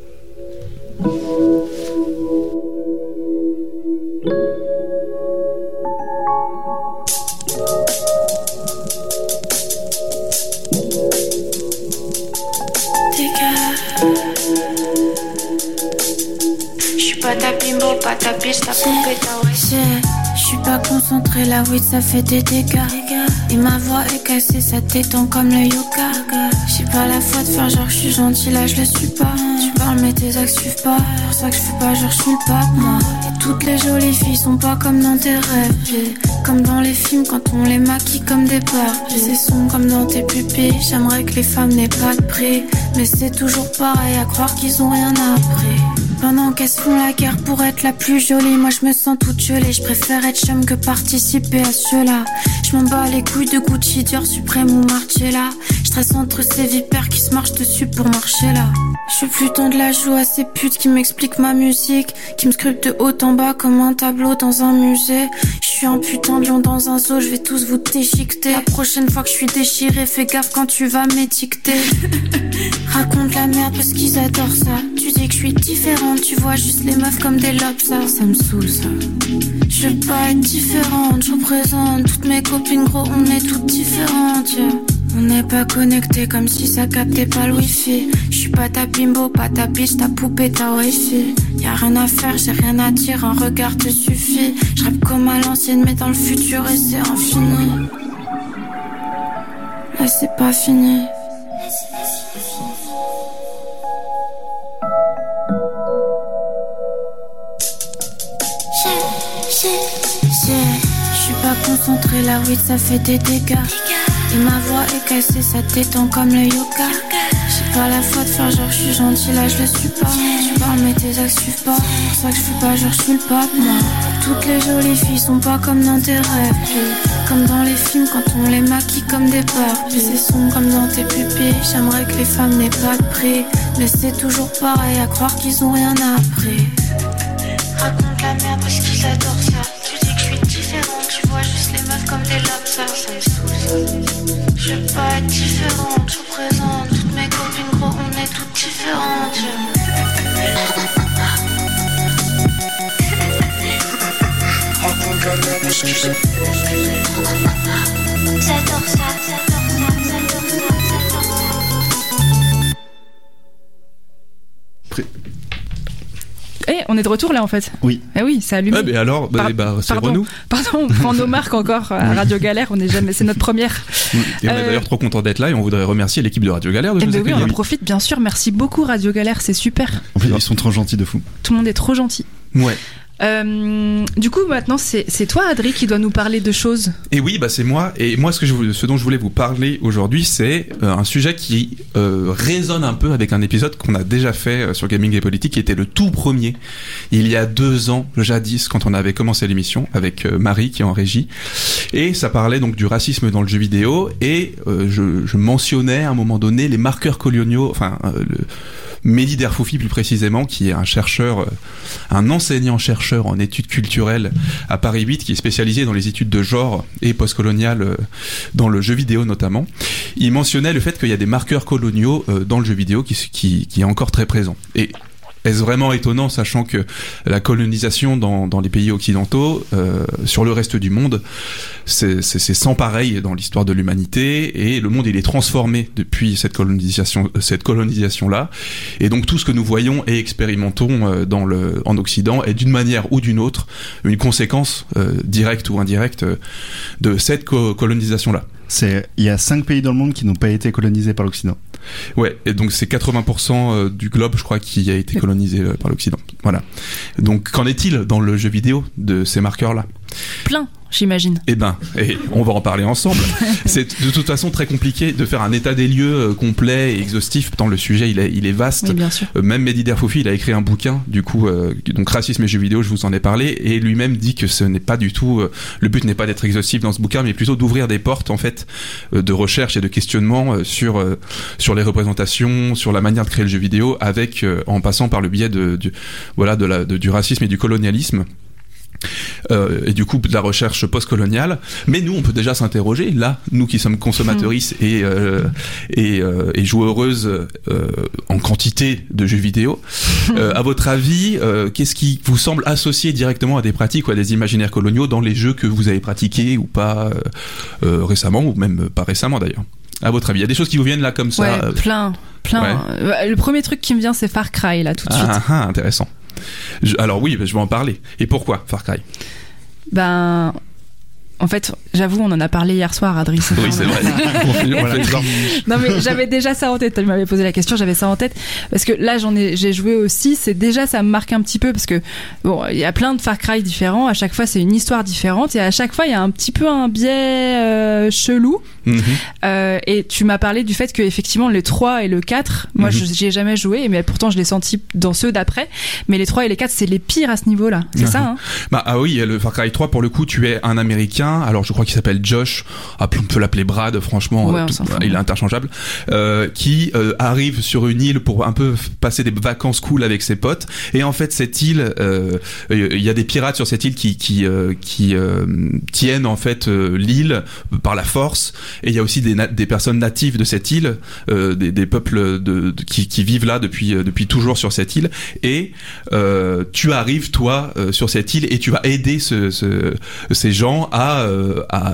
J'suis pas ta bimbo, pas ta biche, ta poupée, ta ouais. J'suis pas concentrée, la weed ça fait des dégâts. Et ma voix est cassée, ça t'étend comme le yoga. J'ai pas la foi de faire genre j'suis gentil, là je le suis pas. Tu parles mais tes actes suivent pas, c'est pour ça que j'fais pas genre j'suis le pape moi. Et toutes les jolies filles sont pas comme dans tes rêves. J'ai- Comme dans les films quand on les maquille comme des Barbies. C'est sombre comme dans tes pupilles, j'aimerais que les femmes n'aient pas de prix. Mais c'est toujours pareil, à croire qu'ils ont rien appris. Pendant qu'elles se font la guerre pour être la plus jolie, moi je me sens toute gelée. Je préfère être chum que participer à cela. Je m'en bats les couilles de Gucci, Dior Suprême ou Margiela. Je stresse entre ces vipères qui se marchent dessus pour marcher là. Je veux plus tendre la joue à ces putes qui m'expliquent ma musique, qui me scrutent de haut en bas comme un tableau dans un musée. Je suis un putain de lion dans un zoo, je vais tous vous déchiqueter. La prochaine fois que je suis déchirée, fais gaffe quand tu vas m'étiqueter. Raconte la merde parce qu'ils adorent ça. Tu dis que je suis différente, tu vois juste les meufs comme des lobes, ça, ça me saoule ça. Je veux pas être différente, je représente toutes mes copines, gros, on est toutes différentes, yeah. On n'est pas connectés comme si ça captait pas le wifi. Je suis pas ta bimbo, pas ta biche, ta poupée, ta wifi. Y'a rien à faire, j'ai rien à dire, un regard te suffit. Je rappe comme à l'ancienne mais dans le futur et c'est infini. Là c'est pas fini. Je suis pas concentrée, la weed ça fait des dégâts. Et ma voix est cassée, ça t'étend comme le yoga. J'ai pas la foi de faire genre j'suis gentil, là je le suis pas. Tu parles mais tes actes suivent pas, c'est pour ça que j'fais pas genre j'suis le pape moi. Toutes les jolies filles sont pas comme dans tes rêves, comme dans les films quand on les maquille comme des Barbies. C'est sombre comme dans tes pupilles, j'aimerais que les femmes n'aient pas de prix. Mais c'est toujours pareil, à croire qu'ils ont rien appris. raconte la merde parce qu'ils adorent ça. Tu dis que je suis différente, tu vois juste les meufs comme des lapsas. Ça me saoule ça. Je veux pas être différente, je vous présente toutes mes copines, gros, on est toutes différentes. Raconte la merde parce qu'ils adorent ça. J'adore ça, j'adore ça, j'adore ça, j'adore ça. Pré- Eh, on est de retour là en fait. Oui. Eh oui, ça allume. Ah, mais alors, bah, Par- bah, c'est pardon. Renaud. Pardon, on prend nos marques encore à Radio Galère, on est jamais, c'est notre première. Et on est Euh, d'ailleurs trop content d'être là et on voudrait remercier l'équipe de Radio Galère de Eh nous ben oui, on en accueillir. profite bien sûr. Merci beaucoup Radio Galère, c'est super. En fait, ils sont trop gentils de fou. Tout le monde est trop gentil. Ouais. Euh, du coup, maintenant, c'est c'est toi, Adri, qui dois nous parler de choses. Et oui, bah c'est moi. Et moi, ce que je voulais- ce dont je voulais vous parler aujourd'hui, c'est euh, un sujet qui euh, résonne un peu avec un épisode qu'on a déjà fait euh, sur Gaming et Politique, qui était le tout premier, il y a deux ans, jadis, quand on avait commencé l'émission avec euh, Marie qui est en régie. Et ça parlait donc du racisme dans le jeu vidéo. Et euh, je, je mentionnais à un moment donné les marqueurs coloniaux, enfin euh, le Mehdi Derfoufi plus précisément, qui est un chercheur, euh, un enseignant-chercheur en études culturelles à Paris huit, qui est spécialisé dans les études de genre et postcoloniales euh, dans le jeu vidéo notamment. Il mentionnait le fait qu'il y a des marqueurs coloniaux euh, dans le jeu vidéo qui, qui, qui est encore très présent. Et est-ce vraiment étonnant, sachant que la colonisation dans, dans les pays occidentaux, euh, sur le reste du monde, c'est, c'est, c'est sans pareil dans l'histoire de l'humanité, et le monde il est transformé depuis cette colonisation, cette colonisation-là, et donc tout ce que nous voyons et expérimentons euh, dans le, en Occident est d'une manière ou d'une autre une conséquence euh, directe ou indirecte euh, de cette co- colonisation-là. C'est, il y a cinq pays dans le monde qui n'ont pas été colonisés par l'Occident. Ouais, et donc c'est quatre-vingts pour cent du globe, je crois, qui a été colonisé euh, par l'Occident. Voilà. Donc qu'en est-il dans le jeu vidéo de ces marqueurs-là ? Plein, j'imagine. Eh ben, et on va en parler ensemble. C'est de toute façon très compliqué de faire un état des lieux euh, complet et exhaustif, tant le sujet il est, il est vaste. Oui, bien sûr. Euh, même Mehdi Derfoufi, il a écrit un bouquin, du coup, euh, donc Racisme et jeux vidéo, je vous en ai parlé, et lui-même dit que ce n'est pas du tout, euh, le but n'est pas d'être exhaustif dans ce bouquin, mais plutôt d'ouvrir des portes, en fait, euh, de recherche et de questionnement euh, sur, euh, sur les représentations, sur la manière de créer le jeu vidéo, avec, euh, en passant par le biais de, du, voilà, de la, de, du racisme et du colonialisme. Euh, et du coup de la recherche postcoloniale, mais nous on peut déjà s'interroger là, nous qui sommes consommatrices mmh. et, euh, et, euh, et joueuses euh, en quantité de jeux vidéo, euh, à votre avis euh, qu'est-ce qui vous semble associé directement à des pratiques ou à des imaginaires coloniaux dans les jeux que vous avez pratiqués ou pas euh, euh, récemment, ou même pas récemment d'ailleurs? À votre avis, il y a des choses qui vous viennent là comme ça? Ouais, plein, plein. Ouais. Le premier truc qui me vient, c'est Far Cry là tout de ah, suite. Ah, intéressant. Je, alors oui, je vais en parler. Et pourquoi Far Cry? Ben, en fait, j'avoue, on en a parlé hier soir, Adri. Oui, c'est vrai. Voilà. Non, mais j'avais déjà ça en tête. Tu m'avais posé la question, j'avais ça en tête. Parce que là, j'en ai, j'ai joué aussi. C'est déjà, ça me marque un petit peu. Parce que, bon, il y a plein de Far Cry différents. À chaque fois, c'est une histoire différente. Et à chaque fois, il y a un petit peu un biais euh, chelou. Mm-hmm. Euh, et tu m'as parlé du fait que, effectivement, les trois et le quatre, moi, mm-hmm. je j'y ai jamais joué. Mais pourtant, je l'ai senti dans ceux d'après. Mais les trois et les quatre, c'est les pires à ce niveau-là. C'est mm-hmm. ça, hein? Bah, ah oui, le Far Cry trois, pour le coup, tu es un Américain. Alors je crois qu'il s'appelle Josh, on peut l'appeler Brad, franchement, ouais, tout, il est interchangeable, euh, qui euh, arrive sur une île pour un peu passer des vacances cool avec ses potes, et en fait cette île, euh, il y a des pirates sur cette île qui qui euh, qui euh, tiennent en fait euh, l'île par la force, et il y a aussi des, na- des personnes natives de cette île, euh, des, des peuples de, de, qui, qui vivent là depuis euh, depuis toujours sur cette île, et euh, tu arrives toi euh, sur cette île et tu vas aider ce, ce, ces gens à À,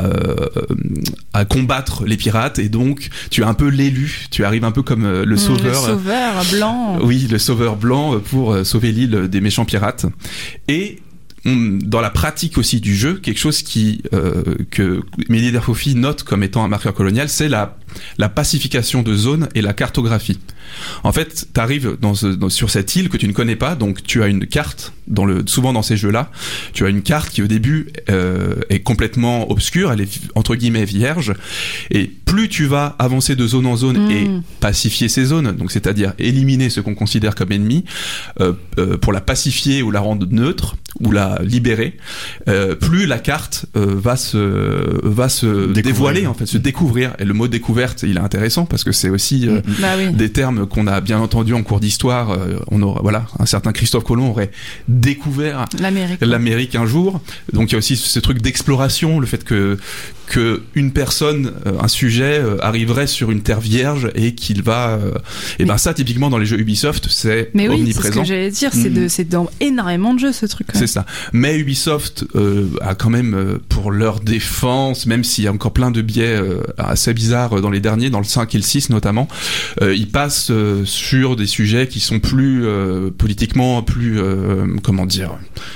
à combattre les pirates, et donc tu es un peu l'élu, tu arrives un peu comme le mmh, sauveur le sauveur blanc oui le sauveur blanc pour sauver l'île des méchants pirates. Et dans la pratique aussi du jeu, quelque chose qui euh, que Mehdi Derfoufi note comme étant un marqueur colonial, c'est la la pacification de zones et la cartographie. En fait, t'arrives dans, ce, dans sur cette île que tu ne connais pas, donc tu as une carte. Dans le souvent dans ces jeux-là, tu as une carte qui au début euh, est complètement obscure, elle est entre guillemets vierge, et plus tu vas avancer de zone en zone mmh. et pacifier ces zones, donc c'est-à-dire éliminer ce qu'on considère comme ennemis euh, euh, pour la pacifier ou la rendre neutre, ou la libérer, euh, plus la carte euh, va se va se Découvrir. dévoiler en fait, se découvrir. Et le mot découverte, il est intéressant parce que c'est aussi euh, Bah oui. des termes qu'on a bien entendu en cours d'histoire. Euh, on aura, voilà, un certain Christophe Colomb aurait découvert L'Amérique. l'Amérique un jour. Donc il y a aussi ce truc d'exploration, le fait que que une personne, euh, un sujet euh, arriverait sur une terre vierge et qu'il va. Euh, et ben ça, typiquement dans les jeux Ubisoft, c'est Mais oui, c'est ce omniprésent. que j'allais dire, c'est, Mhm. de, c'est dans énormément de jeux ce truc. C'est ça. Mais Ubisoft euh, a quand même, euh, pour leur défense, même s'il y a encore plein de biais euh, assez bizarres dans les derniers, dans le cinq et le six notamment, euh, ils passent euh, sur des sujets qui sont plus euh, politiquement, plus, euh, comment dire...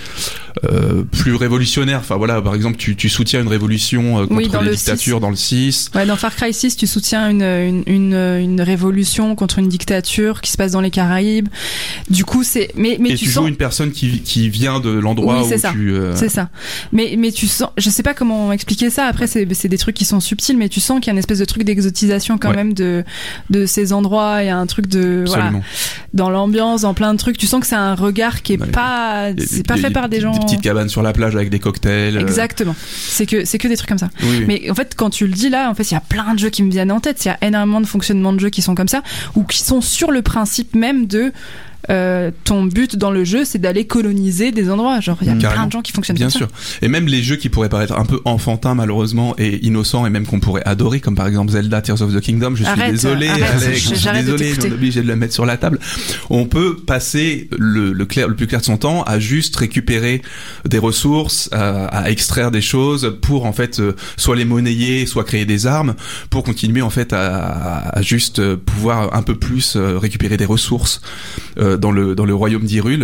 Euh, plus révolutionnaires. Enfin voilà, par exemple, tu, tu soutiens une révolution euh, contre Oui, dans les le dictatures six. dans le six. Ouais, dans Far Cry six, tu soutiens une, une, une, une révolution contre une dictature qui se passe dans les Caraïbes. Du coup, c'est. Mais, mais et tu, tu, sens. joues une personne qui, qui vient de l'endroit Oui, c'est où ça. tu. euh, C'est ça. Mais, mais tu sens. Je sais pas comment expliquer ça. Après, c'est, c'est des trucs qui sont subtils, mais tu sens qu'il y a une espèce de truc d'exotisation quand Ouais. même de, de ces endroits. Il y a un truc de. Voilà, Absolument. dans l'ambiance, dans plein de trucs. Tu sens que c'est un regard qui est Ouais. pas. Des- C'est pas des- fait par des gens. Des petites cabanes sur la plage avec des cocktails. euh, Exactement. C'est que, c'est que des trucs comme ça. Oui, oui. Mais en fait, quand tu le dis là, en fait, il y a plein de jeux qui me viennent en tête. Il y a énormément de fonctionnements de jeux qui sont comme ça, ou qui sont sur le principe même de euh, ton but dans le jeu, c'est d'aller coloniser des endroits. Genre, il y a Carrément. plein de gens qui fonctionnent Bien comme sûr. Et même les jeux qui pourraient paraître un peu enfantins malheureusement et innocents et même qu'on pourrait adorer, comme par exemple Zelda Tears of the Kingdom. Je suis Arrête, désolé, arrête, Alex, je suis j'arrête de désolé, mais t'écouter. on est obligé de le mettre sur la table. On peut passer le, le, clair, le plus clair de son temps à juste récupérer des ressources, à, à extraire des choses pour en fait euh, soit les monnayer, soit créer des armes pour continuer en fait à, à juste euh, pouvoir un peu plus euh, récupérer des ressources euh, dans le dans le royaume d'Hyrule.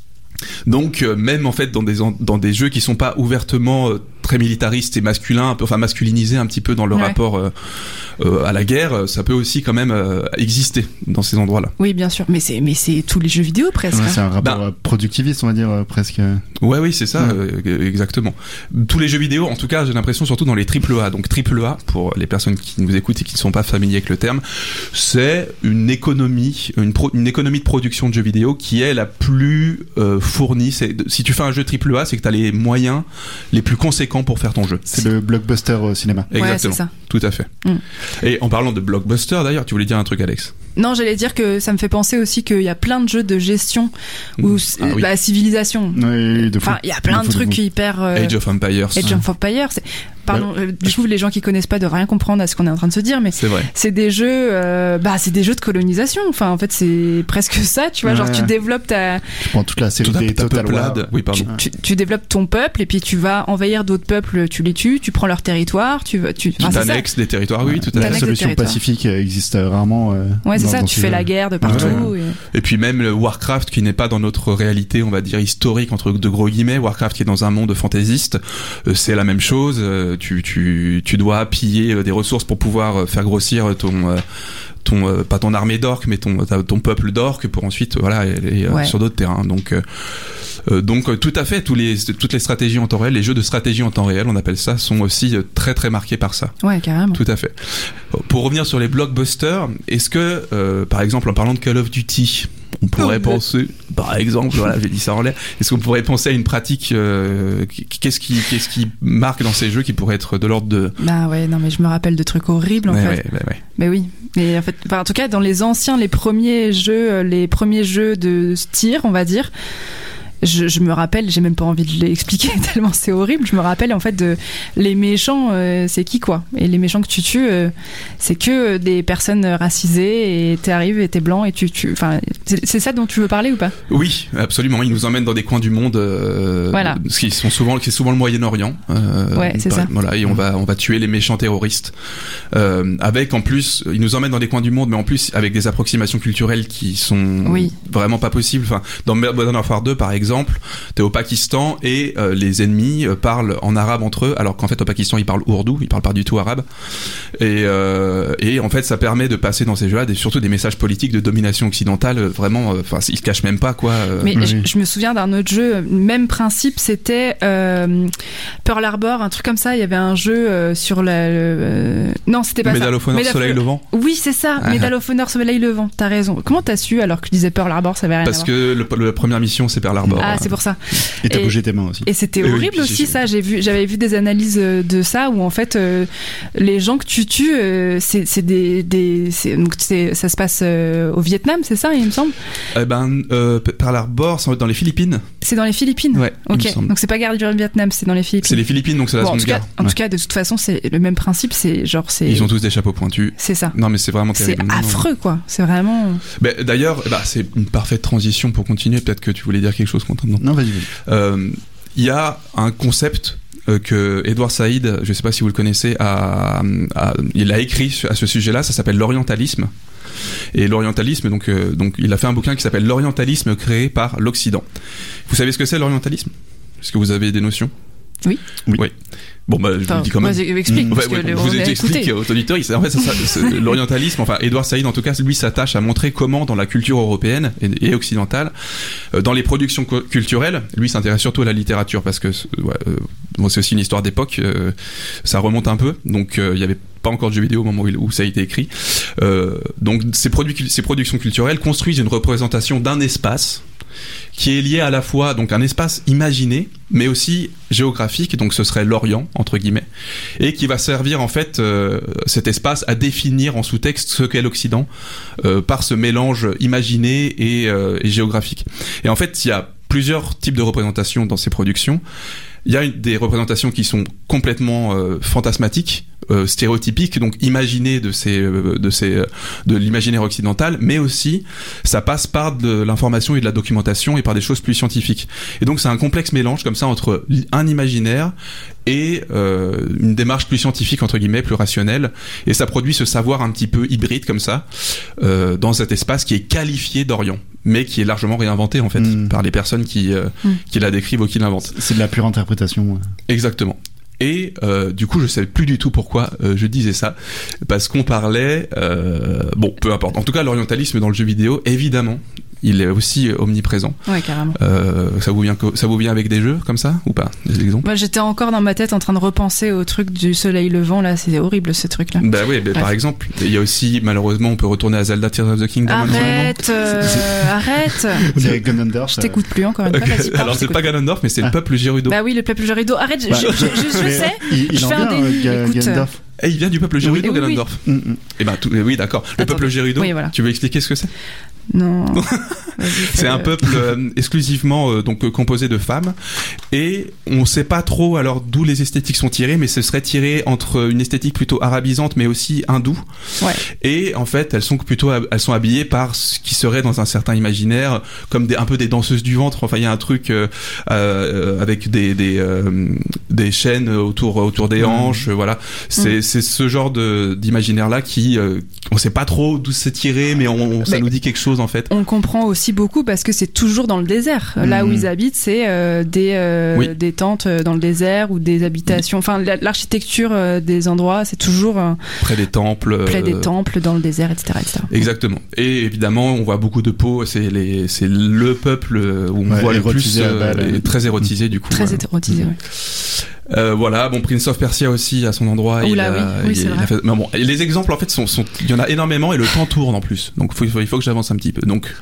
Donc euh, même en fait dans des en- dans des jeux qui sont pas ouvertement euh, très militaristes et masculins, un peu, enfin masculinisés un petit peu dans le Ouais. rapport euh, euh, à la guerre, euh, ça peut aussi quand même euh, exister dans ces endroits-là. Oui, bien sûr. Mais c'est, mais c'est tous les jeux vidéo presque. Ouais, hein. c'est un rapport Bah. euh, productiviste, on va dire, euh, presque. Ouais, oui, c'est ça, Ouais. euh, exactement. Tous les jeux vidéo, en tout cas, j'ai l'impression, surtout dans les triple A. Donc triple A, pour les personnes qui nous écoutent et qui ne sont pas familiers avec le terme, c'est une économie, une, pro- une économie de production de jeux vidéo qui est la plus euh, fournie. C'est, si tu fais un jeu triple A, c'est que tu as les moyens les plus conséquents pour faire ton jeu. C'est le blockbuster au cinéma. Ouais, Exactement. c'est ça. Tout à fait. Mm. Et en parlant de blockbuster, d'ailleurs, tu voulais dire un truc, Alex? Non, j'allais dire que ça me fait penser aussi qu'il y a plein de jeux de gestion où Ah oui. la civilisation. Oui, de fou. Enfin, il y a plein De de fou, de trucs fou. hyper. euh, Age of Empires. Age of Empires. C'est... Pardon, euh, du coup, les gens qui connaissent pas doivent rien comprendre à ce qu'on est en train de se dire, mais C'est vrai. c'est des jeux, euh, bah, c'est des jeux de colonisation. Enfin, en fait, c'est presque ça, tu vois. Ouais. Genre, tu développes ta, Je prends toute la série Tout des ta Total War. peuplade. Oui, pardon. tu, tu, tu développes ton peuple et puis tu vas envahir d'autres peuples, tu les tues, tu prends leur territoire, tu vas, tu, Tu enfin, c'est ça. t'annexes des territoires, oui, tout à La fait. T'annexes solution des territoires. pacifique euh, existe euh, rarement. euh, Ouais, c'est dans- ça. dans Tu ces fais jeux. la guerre de partout. Ouais. et- Et puis même le Warcraft qui n'est pas dans notre réalité, on va dire historique entre de gros guillemets, Warcraft qui est dans un monde fantaisiste, euh, c'est la même chose. euh, tu tu tu dois piller euh, des ressources pour pouvoir euh, faire grossir ton euh, ton euh, pas ton armée d'orques mais ton ta- ton peuple d'orques pour ensuite euh, voilà aller euh, Ouais. sur d'autres terrains. Donc euh, euh, donc euh, tout à fait tous les toutes les stratégies en temps réel, les jeux de stratégie en temps réel, on appelle ça, sont aussi euh, très très marqués par ça. Ouais, carrément. Tout à fait. Pour revenir sur les blockbusters, est-ce que, euh, par exemple, en parlant de Call of Duty, on pourrait Oh, penser, par exemple, voilà, j'ai dit ça en l'air, est-ce qu'on pourrait penser à une pratique, euh, qui- qu'est-ce qui, qu'est-ce qui marque dans ces jeux qui pourrait être de l'ordre de... Bah ouais, non, mais je me rappelle de trucs horribles en Ouais, fait. ouais, ouais, ouais. Mais oui, mais en fait, enfin, en tout cas, dans les anciens, les premiers jeux, euh, les premiers jeux de tir, on va dire, je, je me rappelle, j'ai même pas envie de l'expliquer tellement c'est horrible. Je me rappelle en fait de les méchants, euh, c'est qui quoi? Et les méchants que tu tues, euh, c'est que des personnes racisées et t'arrives et t'es blanc et tu tues. Enfin, c'est, c'est ça dont tu veux parler ou pas? Oui, absolument. Ils nous emmènent dans des coins du monde, euh, Voilà. ce qui sont souvent, qui est souvent le Moyen-Orient. Euh, Ouais, c'est par- ça. Voilà, et on va, on va tuer les méchants terroristes. Euh, avec en plus, ils nous emmènent dans des coins du monde, mais en plus avec des approximations culturelles qui sont Oui. vraiment pas possibles. Enfin, dans Modern Warfare deux, par exemple, t'es au Pakistan et euh, les ennemis euh, parlent en arabe entre eux, alors qu'en fait au Pakistan ils parlent ourdou, ils parlent pas du tout arabe. Et, euh, et en fait, ça permet de passer dans ces jeux-là, des, surtout des messages politiques de domination occidentale. euh, Vraiment, enfin, ils se cachent même pas quoi. euh, Mais oui. je, je me souviens d'un autre jeu, même principe, c'était euh, Pearl Harbor, un truc comme ça. Il y avait un jeu euh, sur la. le, euh, non, c'était pas Medal ça. of Honor, Medal of- Soleil Levant. Oui, c'est ça. Ah. Medal of Honor, Soleil Levant. T'as raison. Comment t'as su alors que je disais Pearl Harbor, ça avait rien à Parce voir. que le, le- la première mission c'est Pearl Harbor. Ah, c'est pour ça. Et t'as Et- bougé tes mains aussi. Et c'était Et oui, horrible j'ai- aussi j'ai- ça. J'ai vu, j'avais vu des analyses euh, de ça où en fait euh, les gens que tu tues, euh, c'est, c'est des, des c'est, donc c'est, ça se passe euh, au Vietnam, c'est ça, il me semble. Eh ben, euh, Pearl Harbor, c'est dans les Philippines. C'est dans les Philippines. Ouais, il me Ok. semble. Donc c'est pas guerre du Vietnam, c'est dans les Philippines. C'est les Philippines, donc c'est la Bon, en Seconde tout cas, Guerre. en Ouais. tout cas, de toute façon, c'est le même principe. C'est genre c'est. Ils ont tous des chapeaux pointus. C'est ça. Non, mais c'est vraiment C'est terrible. Non, non. affreux quoi. C'est vraiment. Ben, d'ailleurs, bah, c'est une parfaite transition pour continuer. Peut-être que tu voulais dire quelque chose, Quentin. Non. Non, vas-y, vas-y. Euh, Il y a un concept euh, que Edward Said, je ne sais pas si vous le connaissez, a, a- il a écrit à ce sujet-là. Ça s'appelle l'orientalisme. Et l'orientalisme, donc, euh, donc, il a fait un bouquin qui s'appelle l'orientalisme créé par l'Occident. Vous savez ce que c'est l'orientalisme ? Est-ce que vous avez des notions ? Oui. Oui. Oui. Bon, bah, je vous Enfin, le dis quand même. vas-y, explique. Mmh. Parce Ouais, que ouais, les- je on vous est explique écouté. aux auditeurs. En fait, c'est ça, c'est l'orientalisme, enfin, Edward Said, en tout cas, lui s'attache à montrer comment, dans la culture européenne et, et occidentale, euh, dans les productions co- culturelles, lui s'intéresse surtout à la littérature parce que ouais, euh, bon, c'est aussi une histoire d'époque. Euh, ça remonte un peu, donc euh, il y avait pas encore de jeux vidéo au moment où, il- où ça a été écrit. Euh, donc, ces, produits, ces productions culturelles construisent une représentation d'un espace qui est lié à la fois donc un espace imaginé mais aussi géographique, donc ce serait l'Orient entre guillemets, et qui va servir en fait euh, cet espace à définir en sous-texte ce qu'est l'Occident euh, par ce mélange imaginé et, euh, et géographique. Et en fait il y a plusieurs types de représentations dans ces productions. Il y a une, des représentations qui sont complètement euh, fantasmatiques, euh, stéréotypiques, donc imaginées de ces, euh, de ces, euh, de l'imaginaire occidental, mais aussi ça passe par de l'information et de la documentation et par des choses plus scientifiques. Et donc c'est un complexe mélange comme ça entre un imaginaire et euh, une démarche plus scientifique entre guillemets, plus rationnelle, et ça produit ce savoir un petit peu hybride comme ça euh, dans cet espace qui est qualifié d'Orient, mais qui est largement réinventé en fait Mm. par les personnes qui euh, Mm. qui la décrivent ou qui l'inventent. C'est de la pure interprétation. Exactement. Et euh, du coup, je savais plus du tout pourquoi euh, je disais ça, parce qu'on parlait, euh, bon, peu importe. En tout cas, l'orientalisme dans le jeu vidéo, évidemment, il est aussi euh, omniprésent. Ouais, carrément. Euh, ça vous vient, co- ça vous vient avec des jeux comme ça ou pas, des exemples? Bah, j'étais encore dans ma tête en train de repenser au truc du soleil levant là. C'est horrible ce truc là. Bah oui, bah, par Bref. exemple, il y a aussi, malheureusement, on peut retourner à Zelda Tears of the Kingdom. en ce moment. Arrête, euh, arrête. On dirait Ganondorf. Je t'écoute plus encore une fois. Vas-y, parle, Alors je c'est t'écoute. pas Ganondorf, mais c'est le Ah. peuple Gerudo. Bah oui, le peuple Gerudo. Arrête, je, Bah, je, je, je, je mais sais. Il, il je en fais un vient, déni, euh, écoute. Ganondorf. Et il vient du peuple Gerudo, Oui, oui, oui. Ganondorf. Mm, mm. Eh ben, tout- oui, d'accord. Le Attendez. peuple Gerudo. Oui, voilà. Tu veux expliquer ce que c'est? Non. Vas-y, C'est fais- un peuple euh, exclusivement euh, donc euh, composé de femmes, et on sait pas trop alors d'où les esthétiques sont tirées, mais ce serait tiré entre une esthétique plutôt arabisante mais aussi hindoue. Ouais. Et en fait, elles sont plutôt elles sont habillées par ce qui serait dans un certain imaginaire comme des un peu des danseuses du ventre. Enfin, il y a un truc euh, euh, avec des des euh, des chaînes autour autour des Mmh. hanches, euh, voilà. C'est Mmh. c'est ce genre de d'imaginaire là qui euh, on sait pas trop d'où c'est tiré, mais on, on- ça Mais- nous dit quelque chose en fait. On le comprend aussi beaucoup parce que c'est toujours dans le désert. Là où Mhm. ils habitent, c'est euh, des, euh, Oui. des tentes euh, dans le désert ou des habitations. Enfin, la- l'architecture euh, des endroits, c'est toujours euh, Près des temples. près des euh, temples, dans le désert, et cetera et cetera. Exactement. Et évidemment, on voit beaucoup de peau. C'est les, c'est le peuple où on Ouais, voit le plus érotisé à balle. euh, et très érotisé du coup. Très euh. érotisé, ouais. Euh, voilà. Bon, Prince of Persia aussi à son endroit. Oula, il a, oui. Oui, il- c'est il a vrai. fait- mais bon, et les exemples en fait sont, sont, il y en a énormément et le temps tourne en plus. Donc faut- il faut, il faut que j'avance un petit peu. Donc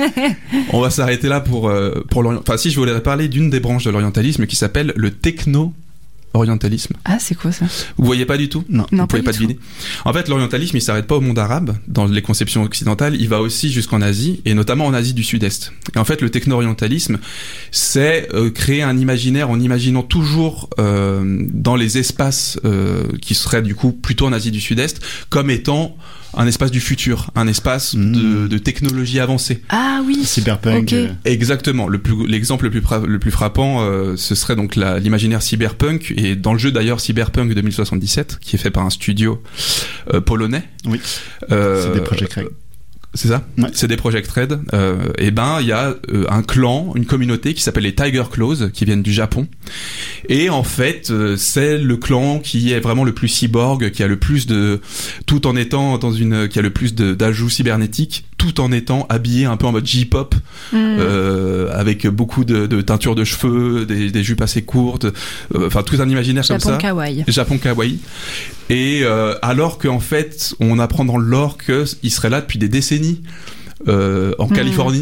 on va s'arrêter là pour euh, pour l'orient. Enfin, si je voulais parler d'une des branches de l'orientalisme qui s'appelle le techno. Orientalisme. Ah, c'est quoi ça? Vous voyez pas du tout? Non. Non, Vous pouvez pas pas du deviner. En fait, l'orientalisme, il s'arrête pas au monde arabe, dans les conceptions occidentales, il va aussi jusqu'en Asie, et notamment en Asie du Sud-Est. Et en fait, le techno-orientalisme, c'est euh, créer un imaginaire en imaginant toujours euh, dans les espaces euh, qui seraient du coup plutôt en Asie du Sud-Est, comme étant un espace du futur, un espace Mmh. de, de technologie avancée. Ah oui. Cyberpunk. Ok. euh, Exactement. Le plus, l'exemple le plus, fra- le plus frappant, euh, ce serait donc la, l'imaginaire cyberpunk, et dans le jeu d'ailleurs Cyberpunk deux mille soixante-dix-sept, qui est fait par un studio euh, polonais. Oui. Euh, C'est des Project Red. C'est ça? Ouais. C'est des Project Red. Euh, et ben, il y a euh, un clan, une communauté qui s'appelle les Tiger Claws, qui viennent du Japon. Et en fait, euh, c'est le clan qui est vraiment le plus cyborg, qui a le plus de, tout en étant dans une, qui a le plus de, d'ajouts cybernétiques, tout en étant habillé un peu en mode J-pop, Hmm. euh, avec beaucoup de, de teinture de cheveux, des, des jupes assez courtes, euh, enfin tout un imaginaire comme Japon ça. kawaii. Japon kawaii. Et euh, alors qu'en fait, on apprend dans le lore qu'il serait là depuis des décennies euh, en Mhm. Californie.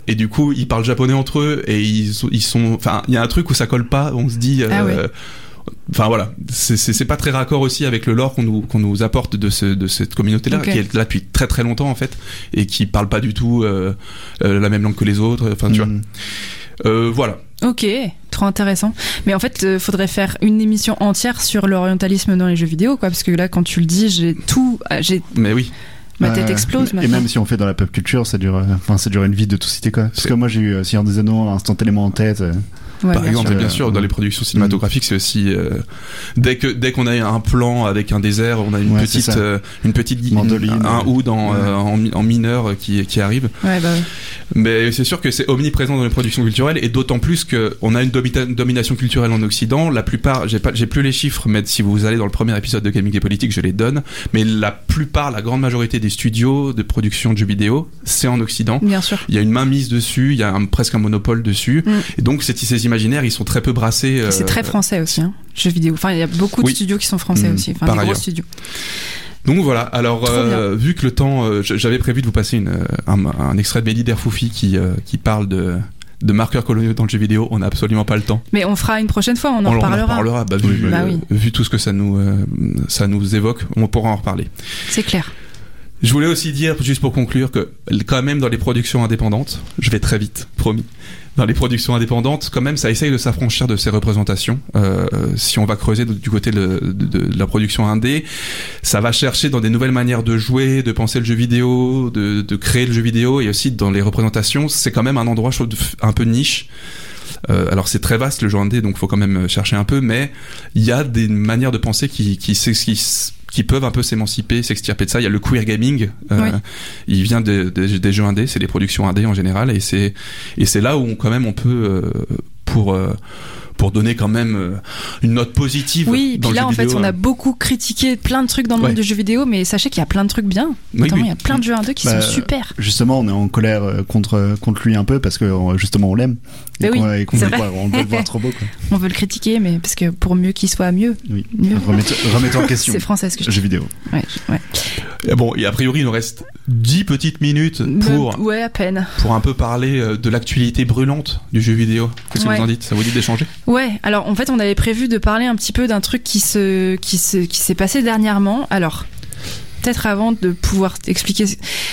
et du coup ils parlent japonais entre eux et ils ils sont enfin il y a un truc où ça colle pas, on se dit euh, Ah ouais. Enfin voilà, c'est, c'est, c'est pas très raccord aussi avec le lore qu'on nous, qu'on nous apporte de, ce, de cette communauté-là, Okay. qui est là depuis très très longtemps en fait, et qui parle pas du tout euh, euh, la même langue que les autres, enfin tu Mm. vois. Euh, voilà. Ok, trop intéressant. Mais en fait, euh, faudrait faire une émission entière sur l'orientalisme dans les jeux vidéo, quoi, parce que là, quand tu le dis, j'ai tout, ah, j'ai Mais oui. ma tête Euh, explose Et maintenant. même si on fait dans la pop culture, ça dure, euh, enfin, ça dure une vie de tout citer quoi. Parce C'est- que moi j'ai eu euh, Seigneur des Anneaux instantanément en tête. euh. Ouais, Par bien exemple, sûr. bien sûr, dans les productions cinématographiques, c'est aussi euh, dès que dès qu'on a un plan avec un désert, on a une Ouais, c'est petite ça. euh, une petite gui- Mandoline, un ouais. oud en, Ouais. euh, en, mi- en mineur qui qui arrive. Ouais, bah ouais. Mais c'est sûr que c'est omniprésent dans les productions culturelles, et d'autant plus que on a une domita- domination culturelle en Occident. La plupart, j'ai pas j'ai plus les chiffres, mais si vous allez dans le premier épisode de Gaming et Politique, je les donne. Mais la plupart, la grande majorité des studios de production de jeux vidéo, c'est en Occident. Bien sûr. Il y a une mainmise dessus, il y a un- presque un monopole dessus, Mm. et donc ces, ces imaginaires, ils sont très peu brassés. euh, C'est très français aussi, hein, jeux vidéo. Enfin, il y a beaucoup de Oui. studios qui sont français Mmh, aussi, enfin par des gros ailleurs. studios. Donc voilà. Alors Trop euh, vu que le temps, euh, j- j'avais prévu de vous passer une, euh, un, un extrait de Mehdi Derfoufi qui euh, qui parle de de marqueurs coloniaux dans le jeu vidéo. On n'a absolument pas le temps. Mais on fera une prochaine fois, on en on reparlera. en reparlera. Bah, vu, Bah euh, oui. vu tout ce que ça nous euh, ça nous évoque, on pourra en reparler. C'est clair. Je voulais aussi dire, juste pour conclure, que quand même dans les productions indépendantes, je vais très vite, promis, dans les productions indépendantes, quand même, ça essaye de s'affranchir de ces représentations. Euh, si on va creuser du côté de, de, de la production indé, ça va chercher dans des nouvelles manières de jouer, de penser le jeu vidéo, de, de créer le jeu vidéo, et aussi dans les représentations, c'est quand même un endroit je trouve, un peu niche. Euh, alors c'est très vaste le genre indé, donc faut quand même chercher un peu, mais il y a des manières de penser qui qui qui, qui, qui peuvent un peu s'émanciper, s'extirper de ça. Il y a le queer gaming, euh, Oui. il vient de, de- des jeux indés, c'est des productions indés en général, et c'est et c'est là où on, quand même on peut euh, pour euh, pour donner quand même euh, une note positive. Oui, et dans puis le là, jeu en fait, vidéo, on a hein. beaucoup critiqué plein de trucs dans le Ouais. monde du jeu vidéo, mais sachez qu'il y a plein de trucs bien. Oui, Notamment, oui. il y a plein de jeux indés qui Bah, sont super. Justement, on est en colère euh, contre contre lui un peu parce que euh, justement on l'aime et Mais qu'on, oui, et qu'on c'est veut le vrai. voir, on veut le voir trop beau quoi. On veut le critiquer, mais parce que pour mieux qu'il soit mieux. Oui. Mieux. Remettons remettons en question. C'est français ce que je dis. Jeux vidéo. Ouais, ouais. Et bon, et a priori il nous reste dix petites minutes pour De- Ouais, à peine. pour un peu parler euh, de l'actualité brûlante du jeu vidéo. Qu'est-ce que Ouais. vous en dites? Ça vous dit d'échanger? Ouais, alors en fait, on avait prévu de parler un petit peu d'un truc qui se qui se qui s'est passé dernièrement. Alors, peut-être avant de pouvoir expliquer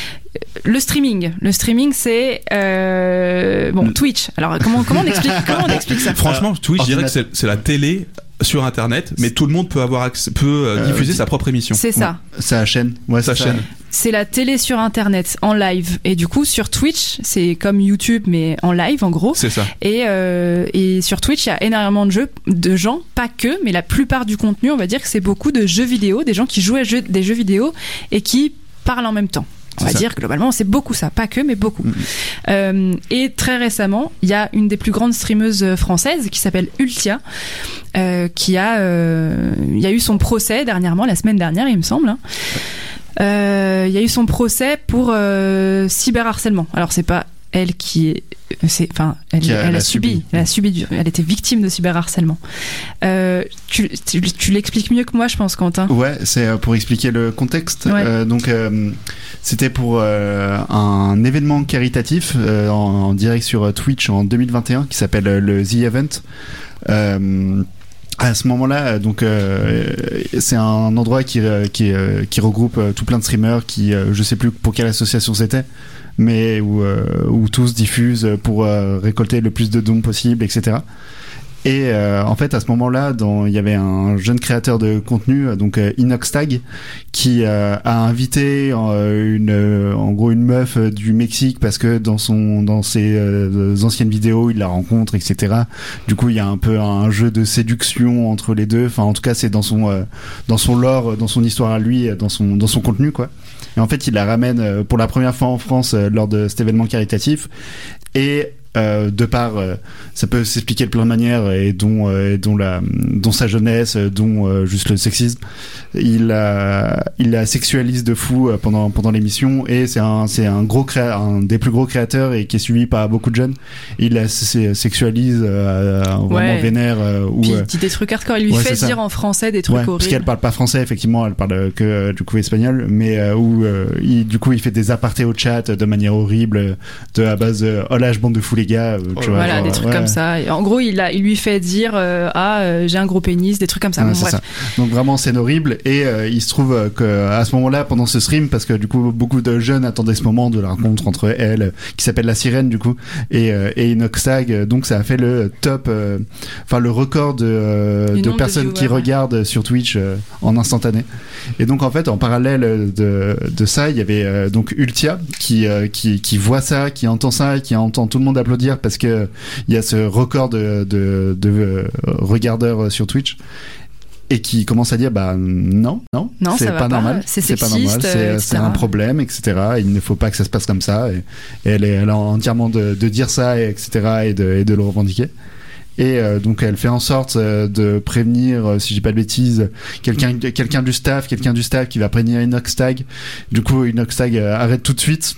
le streaming. Le streaming, c'est euh, bon Twitch. Alors comment comment on explique comment on explique ça? Franchement, Twitch, je dirais que c'est, c'est la télé sur Internet, mais tout le monde peut avoir accès, peut euh, Euh, diffuser di- sa propre émission. C'est ça. C'est la chaîne. Ouais, Sa c'est ça. chaîne. C'est la télé sur Internet en live. Et du coup, sur Twitch, c'est comme YouTube mais en live en gros. C'est ça. Et, euh, et sur Twitch, il y a énormément de jeux, de gens, pas que, mais la plupart du contenu, on va dire que c'est beaucoup de jeux vidéo, des gens qui jouent à jeux- des jeux vidéo et qui parlent en même temps. On C'est va ça. dire globalement, c'est beaucoup ça, pas que, mais beaucoup. Mhm. Euh, et très récemment, il y a une des plus grandes streameuses françaises qui s'appelle Ultia, euh, qui a, euh, il y a eu son procès dernièrement, la semaine dernière, il me semble. hein. Euh, Il y a eu son procès pour euh, cyberharcèlement. Alors c'est pas elle qui est, c'est, enfin, elle, Qui a- elle elle a a subi, subi. elle a subi, du- elle était victime de cyberharcèlement. Euh, tu, tu, tu l'expliques mieux que moi, je pense, Quentin. Ouais, c'est euh, pour expliquer le contexte. Ouais. Euh, donc, euh, c'était pour euh, un événement caritatif euh, en, en direct sur euh, Twitch en deux mille vingt et un qui s'appelle euh, le The Event. Euh, à ce moment-là, donc euh, c'est un endroit qui euh, qui, euh, qui regroupe euh, tout plein de streamers qui, euh, je sais plus pour quelle association c'était, mais où euh, où tous diffusent pour euh, récolter le plus de dons possible, et cetera. Et euh, en fait, à ce moment-là, dans- il y avait un jeune créateur de contenu, euh, donc euh, Inoxtag, qui euh, a invité euh, une, euh, en gros, une meuf euh, du Mexique parce que dans son, dans ses euh, anciennes vidéos, il la rencontre, et cetera. Du coup, il y a un peu un jeu de séduction entre les deux. Enfin, en tout cas, c'est dans son, euh, dans son lore, dans son histoire à lui, dans son, dans son contenu, quoi. Et en fait, il la ramène euh, pour la première fois en France euh, lors de cet événement caritatif. Et euh, de par, euh, ça peut s'expliquer de plein de manières, et dont, euh, et dont la, dont sa jeunesse, dont euh, juste le sexisme. Il a, il la sexualise de fou euh, pendant pendant l'émission, et c'est un, c'est un gros créa, un des plus gros créateurs et qui est suivi par beaucoup de jeunes. Il la s- sexualise euh, vraiment Ouais. vénère. Euh, ou, Puis euh, il dit des trucs hardcore, il lui ouais, fait c'est ça. dire en français des trucs Ouais, horribles. parce qu'elle parle pas français, effectivement, elle parle euh, que euh, du coup espagnol, mais euh, où euh, il, du coup il fait des apartés au chat de manière horrible, de à base de oh là je bande de fous les gars, euh, tu vois, Voilà, genre, des trucs ouais. comme ça. Et en gros, il, a, il lui fait dire euh, ah euh, j'ai un gros pénis, des trucs comme ça. Ouais, Bon, c'est bref. ça. Donc vraiment scène horrible, et euh, il se trouve euh, que à ce moment-là, pendant ce stream, parce que du coup beaucoup de jeunes attendaient ce moment de la rencontre entre elle, euh, qui s'appelle la sirène du coup, et euh, et Inoxtag, euh, donc ça a fait le top, euh, enfin le record de, euh, Du de nombre de personnes qui viewers, ouais. regardent sur Twitch euh, en instantané. Et donc en fait en parallèle de de ça, il y avait euh, donc Ultia qui euh, qui qui voit ça, qui entend ça, et qui entend tout le monde applaudir parce que il y a ce record de de, de euh, regardeurs sur Twitch. Et qui commence à dire bah non non, Non, c'est ça va pas pas, normal, c'est pas sexiste, normal, c'est, euh, et c'est cetera. un problème, et cetera. Il ne faut pas que ça se passe comme ça, et, et elle est elle a entièrement de, de dire ça, et etc. et de, et de le revendiquer. Et euh, donc elle fait en sorte euh, de prévenir, euh, si j'ai pas de bêtises, quelqu'un quelqu'un du staff, quelqu'un du staff qui va prévenir Inoxtag. Du coup Inoxtag euh, arrête tout de suite,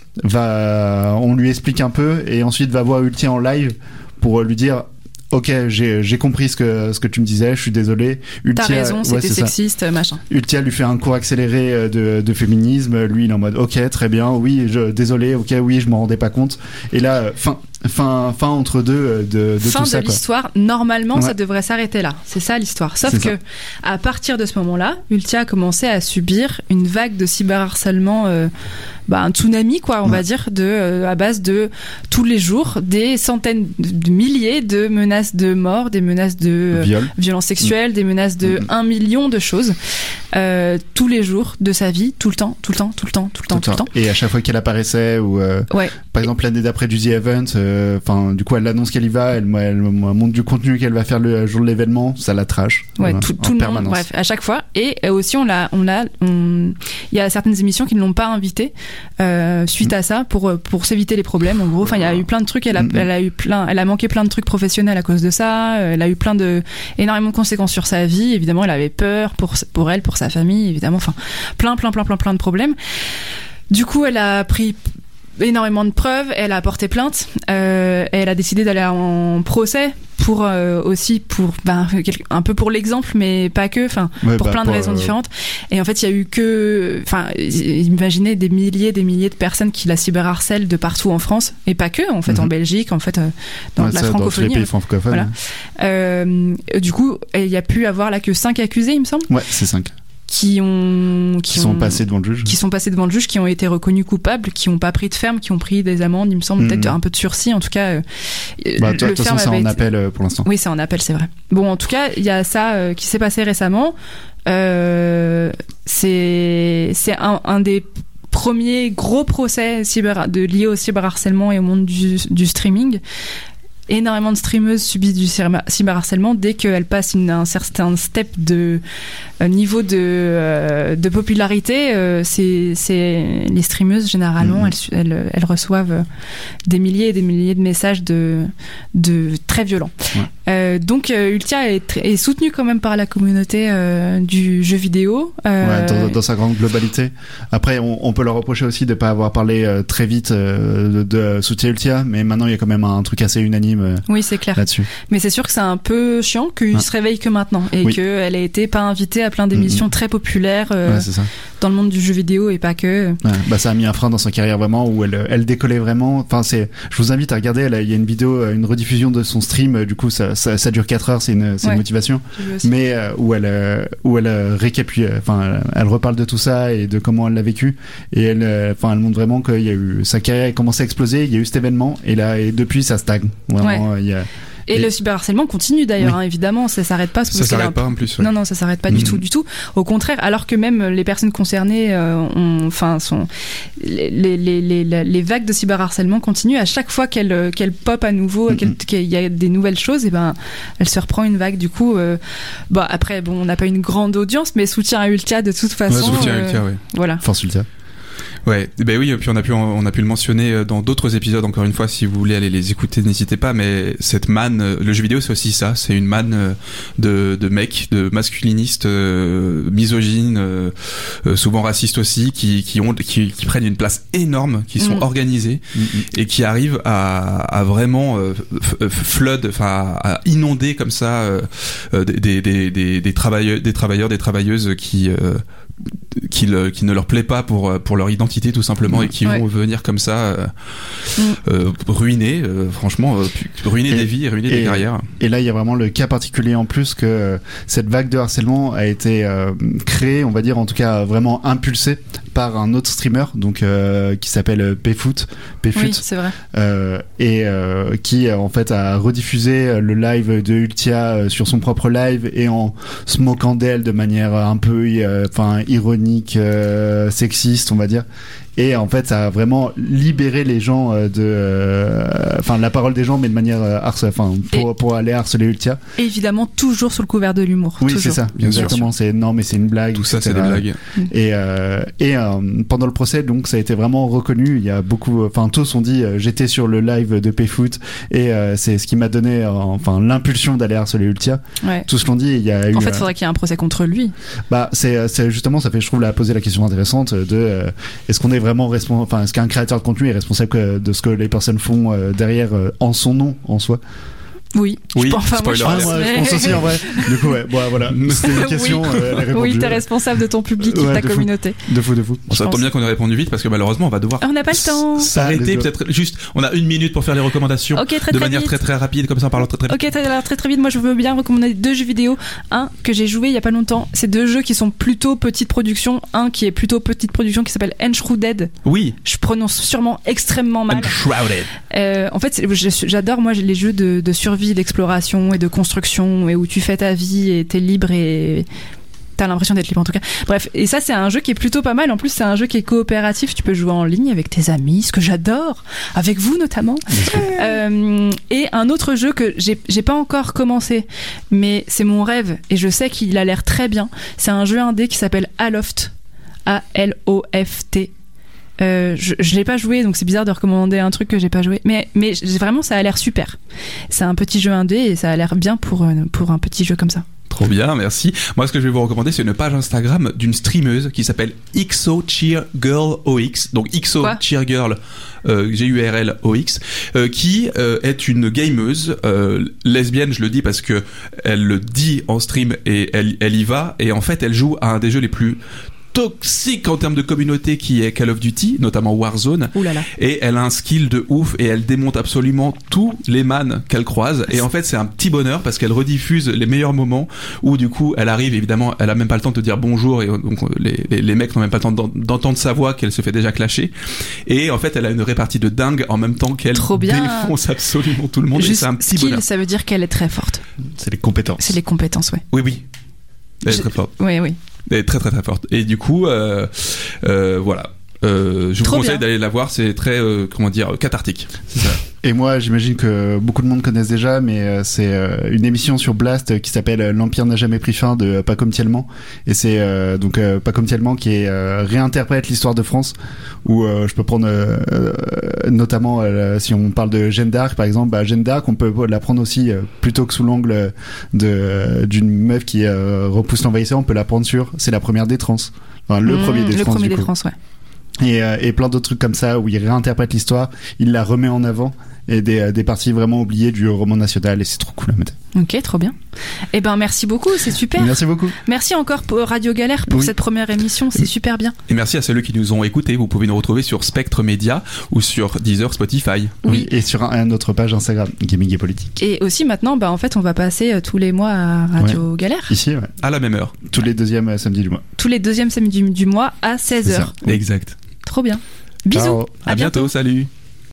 va, on lui explique un peu, et ensuite va voir Ultia en live pour lui dire ok, j'ai j'ai compris ce que ce que tu me disais, je suis désolé. T'as Ultia, raison, ouais, c'était c'est ça. sexiste, machin. Ultia lui fait un cours accéléré euh, de, de féminisme. Lui, il est en mode ok, très bien, oui, je, désolé, ok, oui, je m'en rendais pas compte. Et là, euh, fin, fin, fin entre deux euh, de, de Fin tout de ça, quoi. l'histoire, normalement Ouais. ça devrait s'arrêter là. C'est ça l'histoire. Sauf C'est que ça. à partir de ce moment-là, Ultia a commencé à subir une vague de cyberharcèlement, euh, bah, un tsunami quoi, on Ouais. va dire, de euh, à base de tous les jours des centaines de, de milliers de menaces de mort, des menaces de euh, Viol. violences sexuelles, des menaces de Mhm. un million de choses euh, tous les jours de sa vie, tout le temps, tout le temps, tout le temps, tout le temps, tout le temps. Et à chaque fois qu'elle apparaissait, ou euh, Ouais. par exemple l'année d'après du The Event, enfin du coup elle annonce qu'elle y va, elle, elle, elle montre du contenu qu'elle va faire le jour de l'événement, ça la trash. Ouais, Voilà, tout, en tout le monde, permanence. bref, à chaque fois. Et euh, aussi, on l'a, on l'a, on- il y a certaines émissions qui ne l'ont pas invitée euh, suite Mm. à ça pour pour s'éviter les problèmes. En gros, enfin, il y a eu plein de trucs. Elle a, Mm. elle a eu plein, elle a manqué plein de trucs professionnels à cause de ça. euh, Elle a eu plein de énormément de conséquences sur sa vie. Évidemment, elle avait peur pour pour elle, pour sa famille. Évidemment, enfin, plein, plein, plein, plein, plein de problèmes. Du coup, elle a pris énormément de preuves, elle a porté plainte, euh, elle a décidé d'aller en procès pour euh, aussi pour ben, quel- un peu pour l'exemple mais pas que, enfin Ouais, pour bah, plein de pour, raisons euh, différentes. Et en fait, il y a eu que, enfin, imaginez des milliers, des milliers de personnes qui la cyberharcèlent de partout en France et pas que, en fait, Mhm. en Belgique, en fait, euh, dans Ouais, la ça, dans tous les francophonie. pays francophones. Voilà. Euh, du coup, il y a pu avoir là que cinq accusés, il me semble, Ouais, c'est cinq. qui ont Qui sont ont- passés devant le juge. qui sont passés devant le juge, qui ont été reconnus coupables, qui n'ont pas pris de ferme, qui ont pris des amendes, il me semble, Mhm. peut-être un peu de sursis, en tout cas. euh, Bah, le de toute façon, ferme c'est avait en été- appel euh, pour l'instant. Oui, c'est en appel, c'est vrai. Bon, en tout cas, il y a ça euh, qui s'est passé récemment. Euh, c'est c'est un, un des premiers gros procès cyber, de, liés au cyberharcèlement et au monde du, du streaming. Énormément de streameuses subissent du cyber- cyberharcèlement dès qu'elles passent une, un certain step de euh, niveau de, euh, de popularité. Euh, c'est, c'est les streameuses généralement, Mhm. elles, su- elles, elles reçoivent euh, des milliers et des milliers de messages de, de très violents. Ouais. Euh, donc euh, Ultia est, tr- est soutenue quand même par la communauté euh, du jeu vidéo. Euh, Ouais, dans, dans sa grande globalité. Après, on, on peut leur reprocher aussi de pas avoir parlé euh, très vite euh, de, de soutien Ultia, mais maintenant il y a quand même un truc assez unanime euh, oui, c'est clair. là-dessus. Mais c'est sûr que c'est un peu chiant qu'il Ouais. se réveille que maintenant et Oui. qu'elle a été pas invitée à plein d'émissions Mhm. très populaires euh, Ouais, c'est ça. dans le monde du jeu vidéo et pas que. Ouais, bah ça a mis un frein dans sa carrière vraiment où elle elle décollait vraiment. Enfin c'est, je vous invite à regarder. Elle a- il y a une vidéo, euh, une rediffusion de son stream. euh, Du coup ça ça, ça dure quatre heures. C'est une c'est Ouais. une motivation. J'ai vu aussi. Mais euh, où elle euh, où elle euh, récapitule. Enfin elle, elle reparle de tout ça et de comment elle l'a vécu. Et elle euh, enfin elle montre vraiment qu'il y a eu sa carrière a commencé à exploser. Il y a eu cet événement et là et depuis ça stagne. Vraiment euh, il y a. Et, Et- le cyberharcèlement continue d'ailleurs, Oui. hein, évidemment, ça s'arrête pas. c'est Ça parce qu'elle a s'arrête un- pas en plus. ouais. Non, non, ça s'arrête pas du Mhm. tout, du tout. Au contraire, alors que même les personnes concernées, euh, ont, enfin, sont les, les, les, les, les vagues de cyberharcèlement continuent. À chaque fois qu'elle euh, qu'elle pop à nouveau, Mhm. qu'elle- qu'il y a des nouvelles choses, et ben, elle se reprend une vague. Du coup, euh, bah après, bon, on n'a pas une grande audience, mais soutien à Ultia de toute Ouais, façon. soutien à euh, Ultia, ouais. Voilà. Force Ultia. Ouais, ben oui, puis on a pu on a pu le mentionner dans d'autres épisodes. Encore une fois, si vous voulez aller les écouter, n'hésitez pas. Mais cette manne, le jeu vidéo, c'est aussi ça. C'est une manne de de mecs, de masculinistes, euh, misogynes, euh, souvent racistes aussi, qui qui ont qui, qui prennent une place énorme, qui sont mmh. organisés mmh. et qui arrivent à à vraiment euh, flood, enfin à inonder comme ça euh, des des des des travailleurs des travailleurs des travailleuses qui euh, qui, le, qui ne leur plaît pas pour pour leur identité tout simplement, mmh. et qui ouais. vont venir comme ça euh, mmh. euh, ruiner euh, franchement euh, ruiner et, des vies, ruiner et, des carrières. Et là il y a vraiment le cas particulier en plus que euh, cette vague de harcèlement a été euh, créée, on va dire en tout cas vraiment impulsée par un autre streamer donc euh, qui s'appelle Pfoot Pfoot oui, c'est vrai. Euh, et euh, qui en fait a rediffusé le live de Ultia sur son propre live et en se moquant d'elle de manière un peu enfin euh, ironique, euh, sexiste on va dire. Et en fait, ça a vraiment libéré les gens de, enfin, euh, la parole des gens, mais de manière euh, harce, enfin, pour, pour aller harceler Ultia. Et évidemment, toujours sous le couvert de l'humour. Oui, toujours. c'est ça. Bien exactement. C'est non, mais c'est une blague. Tout ça, et cetera. C'est des blagues. Et euh, et euh, pendant le procès, donc, ça a été vraiment reconnu. Il y a beaucoup, enfin, tous ont dit, euh, j'étais sur le live de Pfoot et euh, c'est ce qui m'a donné, euh, enfin, l'impulsion d'aller harceler Ultia. Ouais. Tous l'ont dit. Il y a eu. En fait, il faudrait qu'il y ait un procès contre lui. Bah, c'est, c'est justement, ça fait, je trouve, la poser la question intéressante de, euh, est-ce qu'on est vraiment responsable, enfin, est-ce qu'un créateur de contenu est responsable de ce que les personnes font euh, derrière euh, en son nom en soi? Oui, oui, je pense, enfin, moi, je, pense, ah, ouais, mais... je pense aussi en vrai. Du coup, ouais, bon, voilà, c'était une question. Oui, euh, elle oui t'es responsable de ton public et ouais, de ta de communauté. Fou. De fou, de fou. Bon, ça tombe bien qu'on ait répondu vite parce que malheureusement, on va devoir. On n'a pas le temps. S'arrêter, peut-être juste. On a une minute pour faire les recommandations. Okay, très, de très manière vite. très très rapide, comme ça, en parlant très très vite. Ok, très, très très vite. Moi, je veux bien recommander deux jeux vidéo. Un que j'ai joué il y a pas longtemps. C'est deux jeux qui sont plutôt petite production. Un qui est plutôt petite production qui s'appelle Enshrouded. Oui. Je prononce sûrement extrêmement mal. Enshrouded. Euh, en fait, j'adore moi les jeux de, de survie, d'exploration et de construction, et où tu fais ta vie et t'es libre et t'as l'impression d'être libre en tout cas. Bref, et ça c'est un jeu qui est plutôt pas mal. En plus c'est un jeu qui est coopératif, tu peux jouer en ligne avec tes amis, ce que j'adore, avec vous notamment. euh, et un autre jeu que j'ai, j'ai pas encore commencé, mais c'est mon rêve et je sais qu'il a l'air très bien. C'est un jeu indé qui s'appelle Aloft, A L O F T. Euh, je, je l'ai pas joué, donc c'est bizarre de recommander un truc que j'ai pas joué. Mais, mais vraiment, ça a l'air super. C'est un petit jeu indé et ça a l'air bien pour, pour un petit jeu comme ça. Trop bien, merci. Moi, ce que je vais vous recommander, c'est une page Instagram d'une streameuse qui s'appelle X O Cheer Girl O X. Donc X O Cheer Girl, euh, G U R L O X, euh, qui euh, est une gameuse euh, lesbienne. Je le dis parce que elle le dit en stream et elle, elle y va. Et en fait, elle joue à un des jeux les plus toxique en termes de communauté qui est Call of Duty, notamment Warzone. Ouh là là. Et elle a un skill de ouf et elle démonte absolument tous les man qu'elle croise. Et en fait, c'est un petit bonheur parce qu'elle rediffuse les meilleurs moments où du coup, elle arrive, évidemment, elle a même pas le temps de te dire bonjour et donc les, les, les mecs n'ont même pas le temps d'entendre sa voix qu'elle se fait déjà clasher. Et en fait, elle a une répartie de dingue en même temps qu'elle défonce absolument tout le monde. Juste et c'est un petit skill, bonheur. Ça veut dire qu'elle est très forte. C'est les compétences. C'est les compétences, ouais. Oui, oui. Elle est Je... très forte. Oui, oui. Elle est très très très forte. Et du coup, euh, euh, voilà. Euh, je vous Trop conseille bien. d'aller la voir, c'est très, euh, comment dire, cathartique. C'est ça. Et moi, j'imagine que beaucoup de monde connaissent déjà, mais euh, c'est euh, une émission sur Blast qui s'appelle L'Empire n'a jamais pris fin de Pas comme Tielman. Et c'est euh, donc euh, Pas comme Tielman qui est, euh, réinterprète l'histoire de France, où euh, je peux prendre euh, euh, notamment euh, si on parle de Jeanne d'Arc par exemple, bah, Jeanne d'Arc on peut la prendre aussi euh, plutôt que sous l'angle de euh, d'une meuf qui euh, repousse l'envahisseur, on peut la prendre sur c'est la première des trans, enfin le mmh, premier des le trans. premier du des coup. trans, ouais. Et, euh, et plein d'autres trucs comme ça où il réinterprète l'histoire, il la remet en avant, et des, des parties vraiment oubliées du roman national, et c'est trop cool à mettre. Ok, trop bien. Eh ben merci beaucoup, c'est super. Merci beaucoup. Merci encore pour Radio Galère pour oui. cette première émission, c'est super bien. Et merci à ceux qui nous ont écoutés. Vous pouvez nous retrouver sur Spectre Média ou sur Deezer, Spotify. Oui, oui. Et sur un, un autre page Instagram, Gaming et Politique. Et aussi maintenant, bah en fait, on va passer euh, tous les mois à Radio ouais. Galère. Ici, ouais. À la même heure. Tous les deuxièmes euh, samedis du mois. Tous les deuxièmes samedis du, du mois à seize heures. Exact. Trop bien. Bisous. Ciao. À, à bientôt. bientôt. Salut.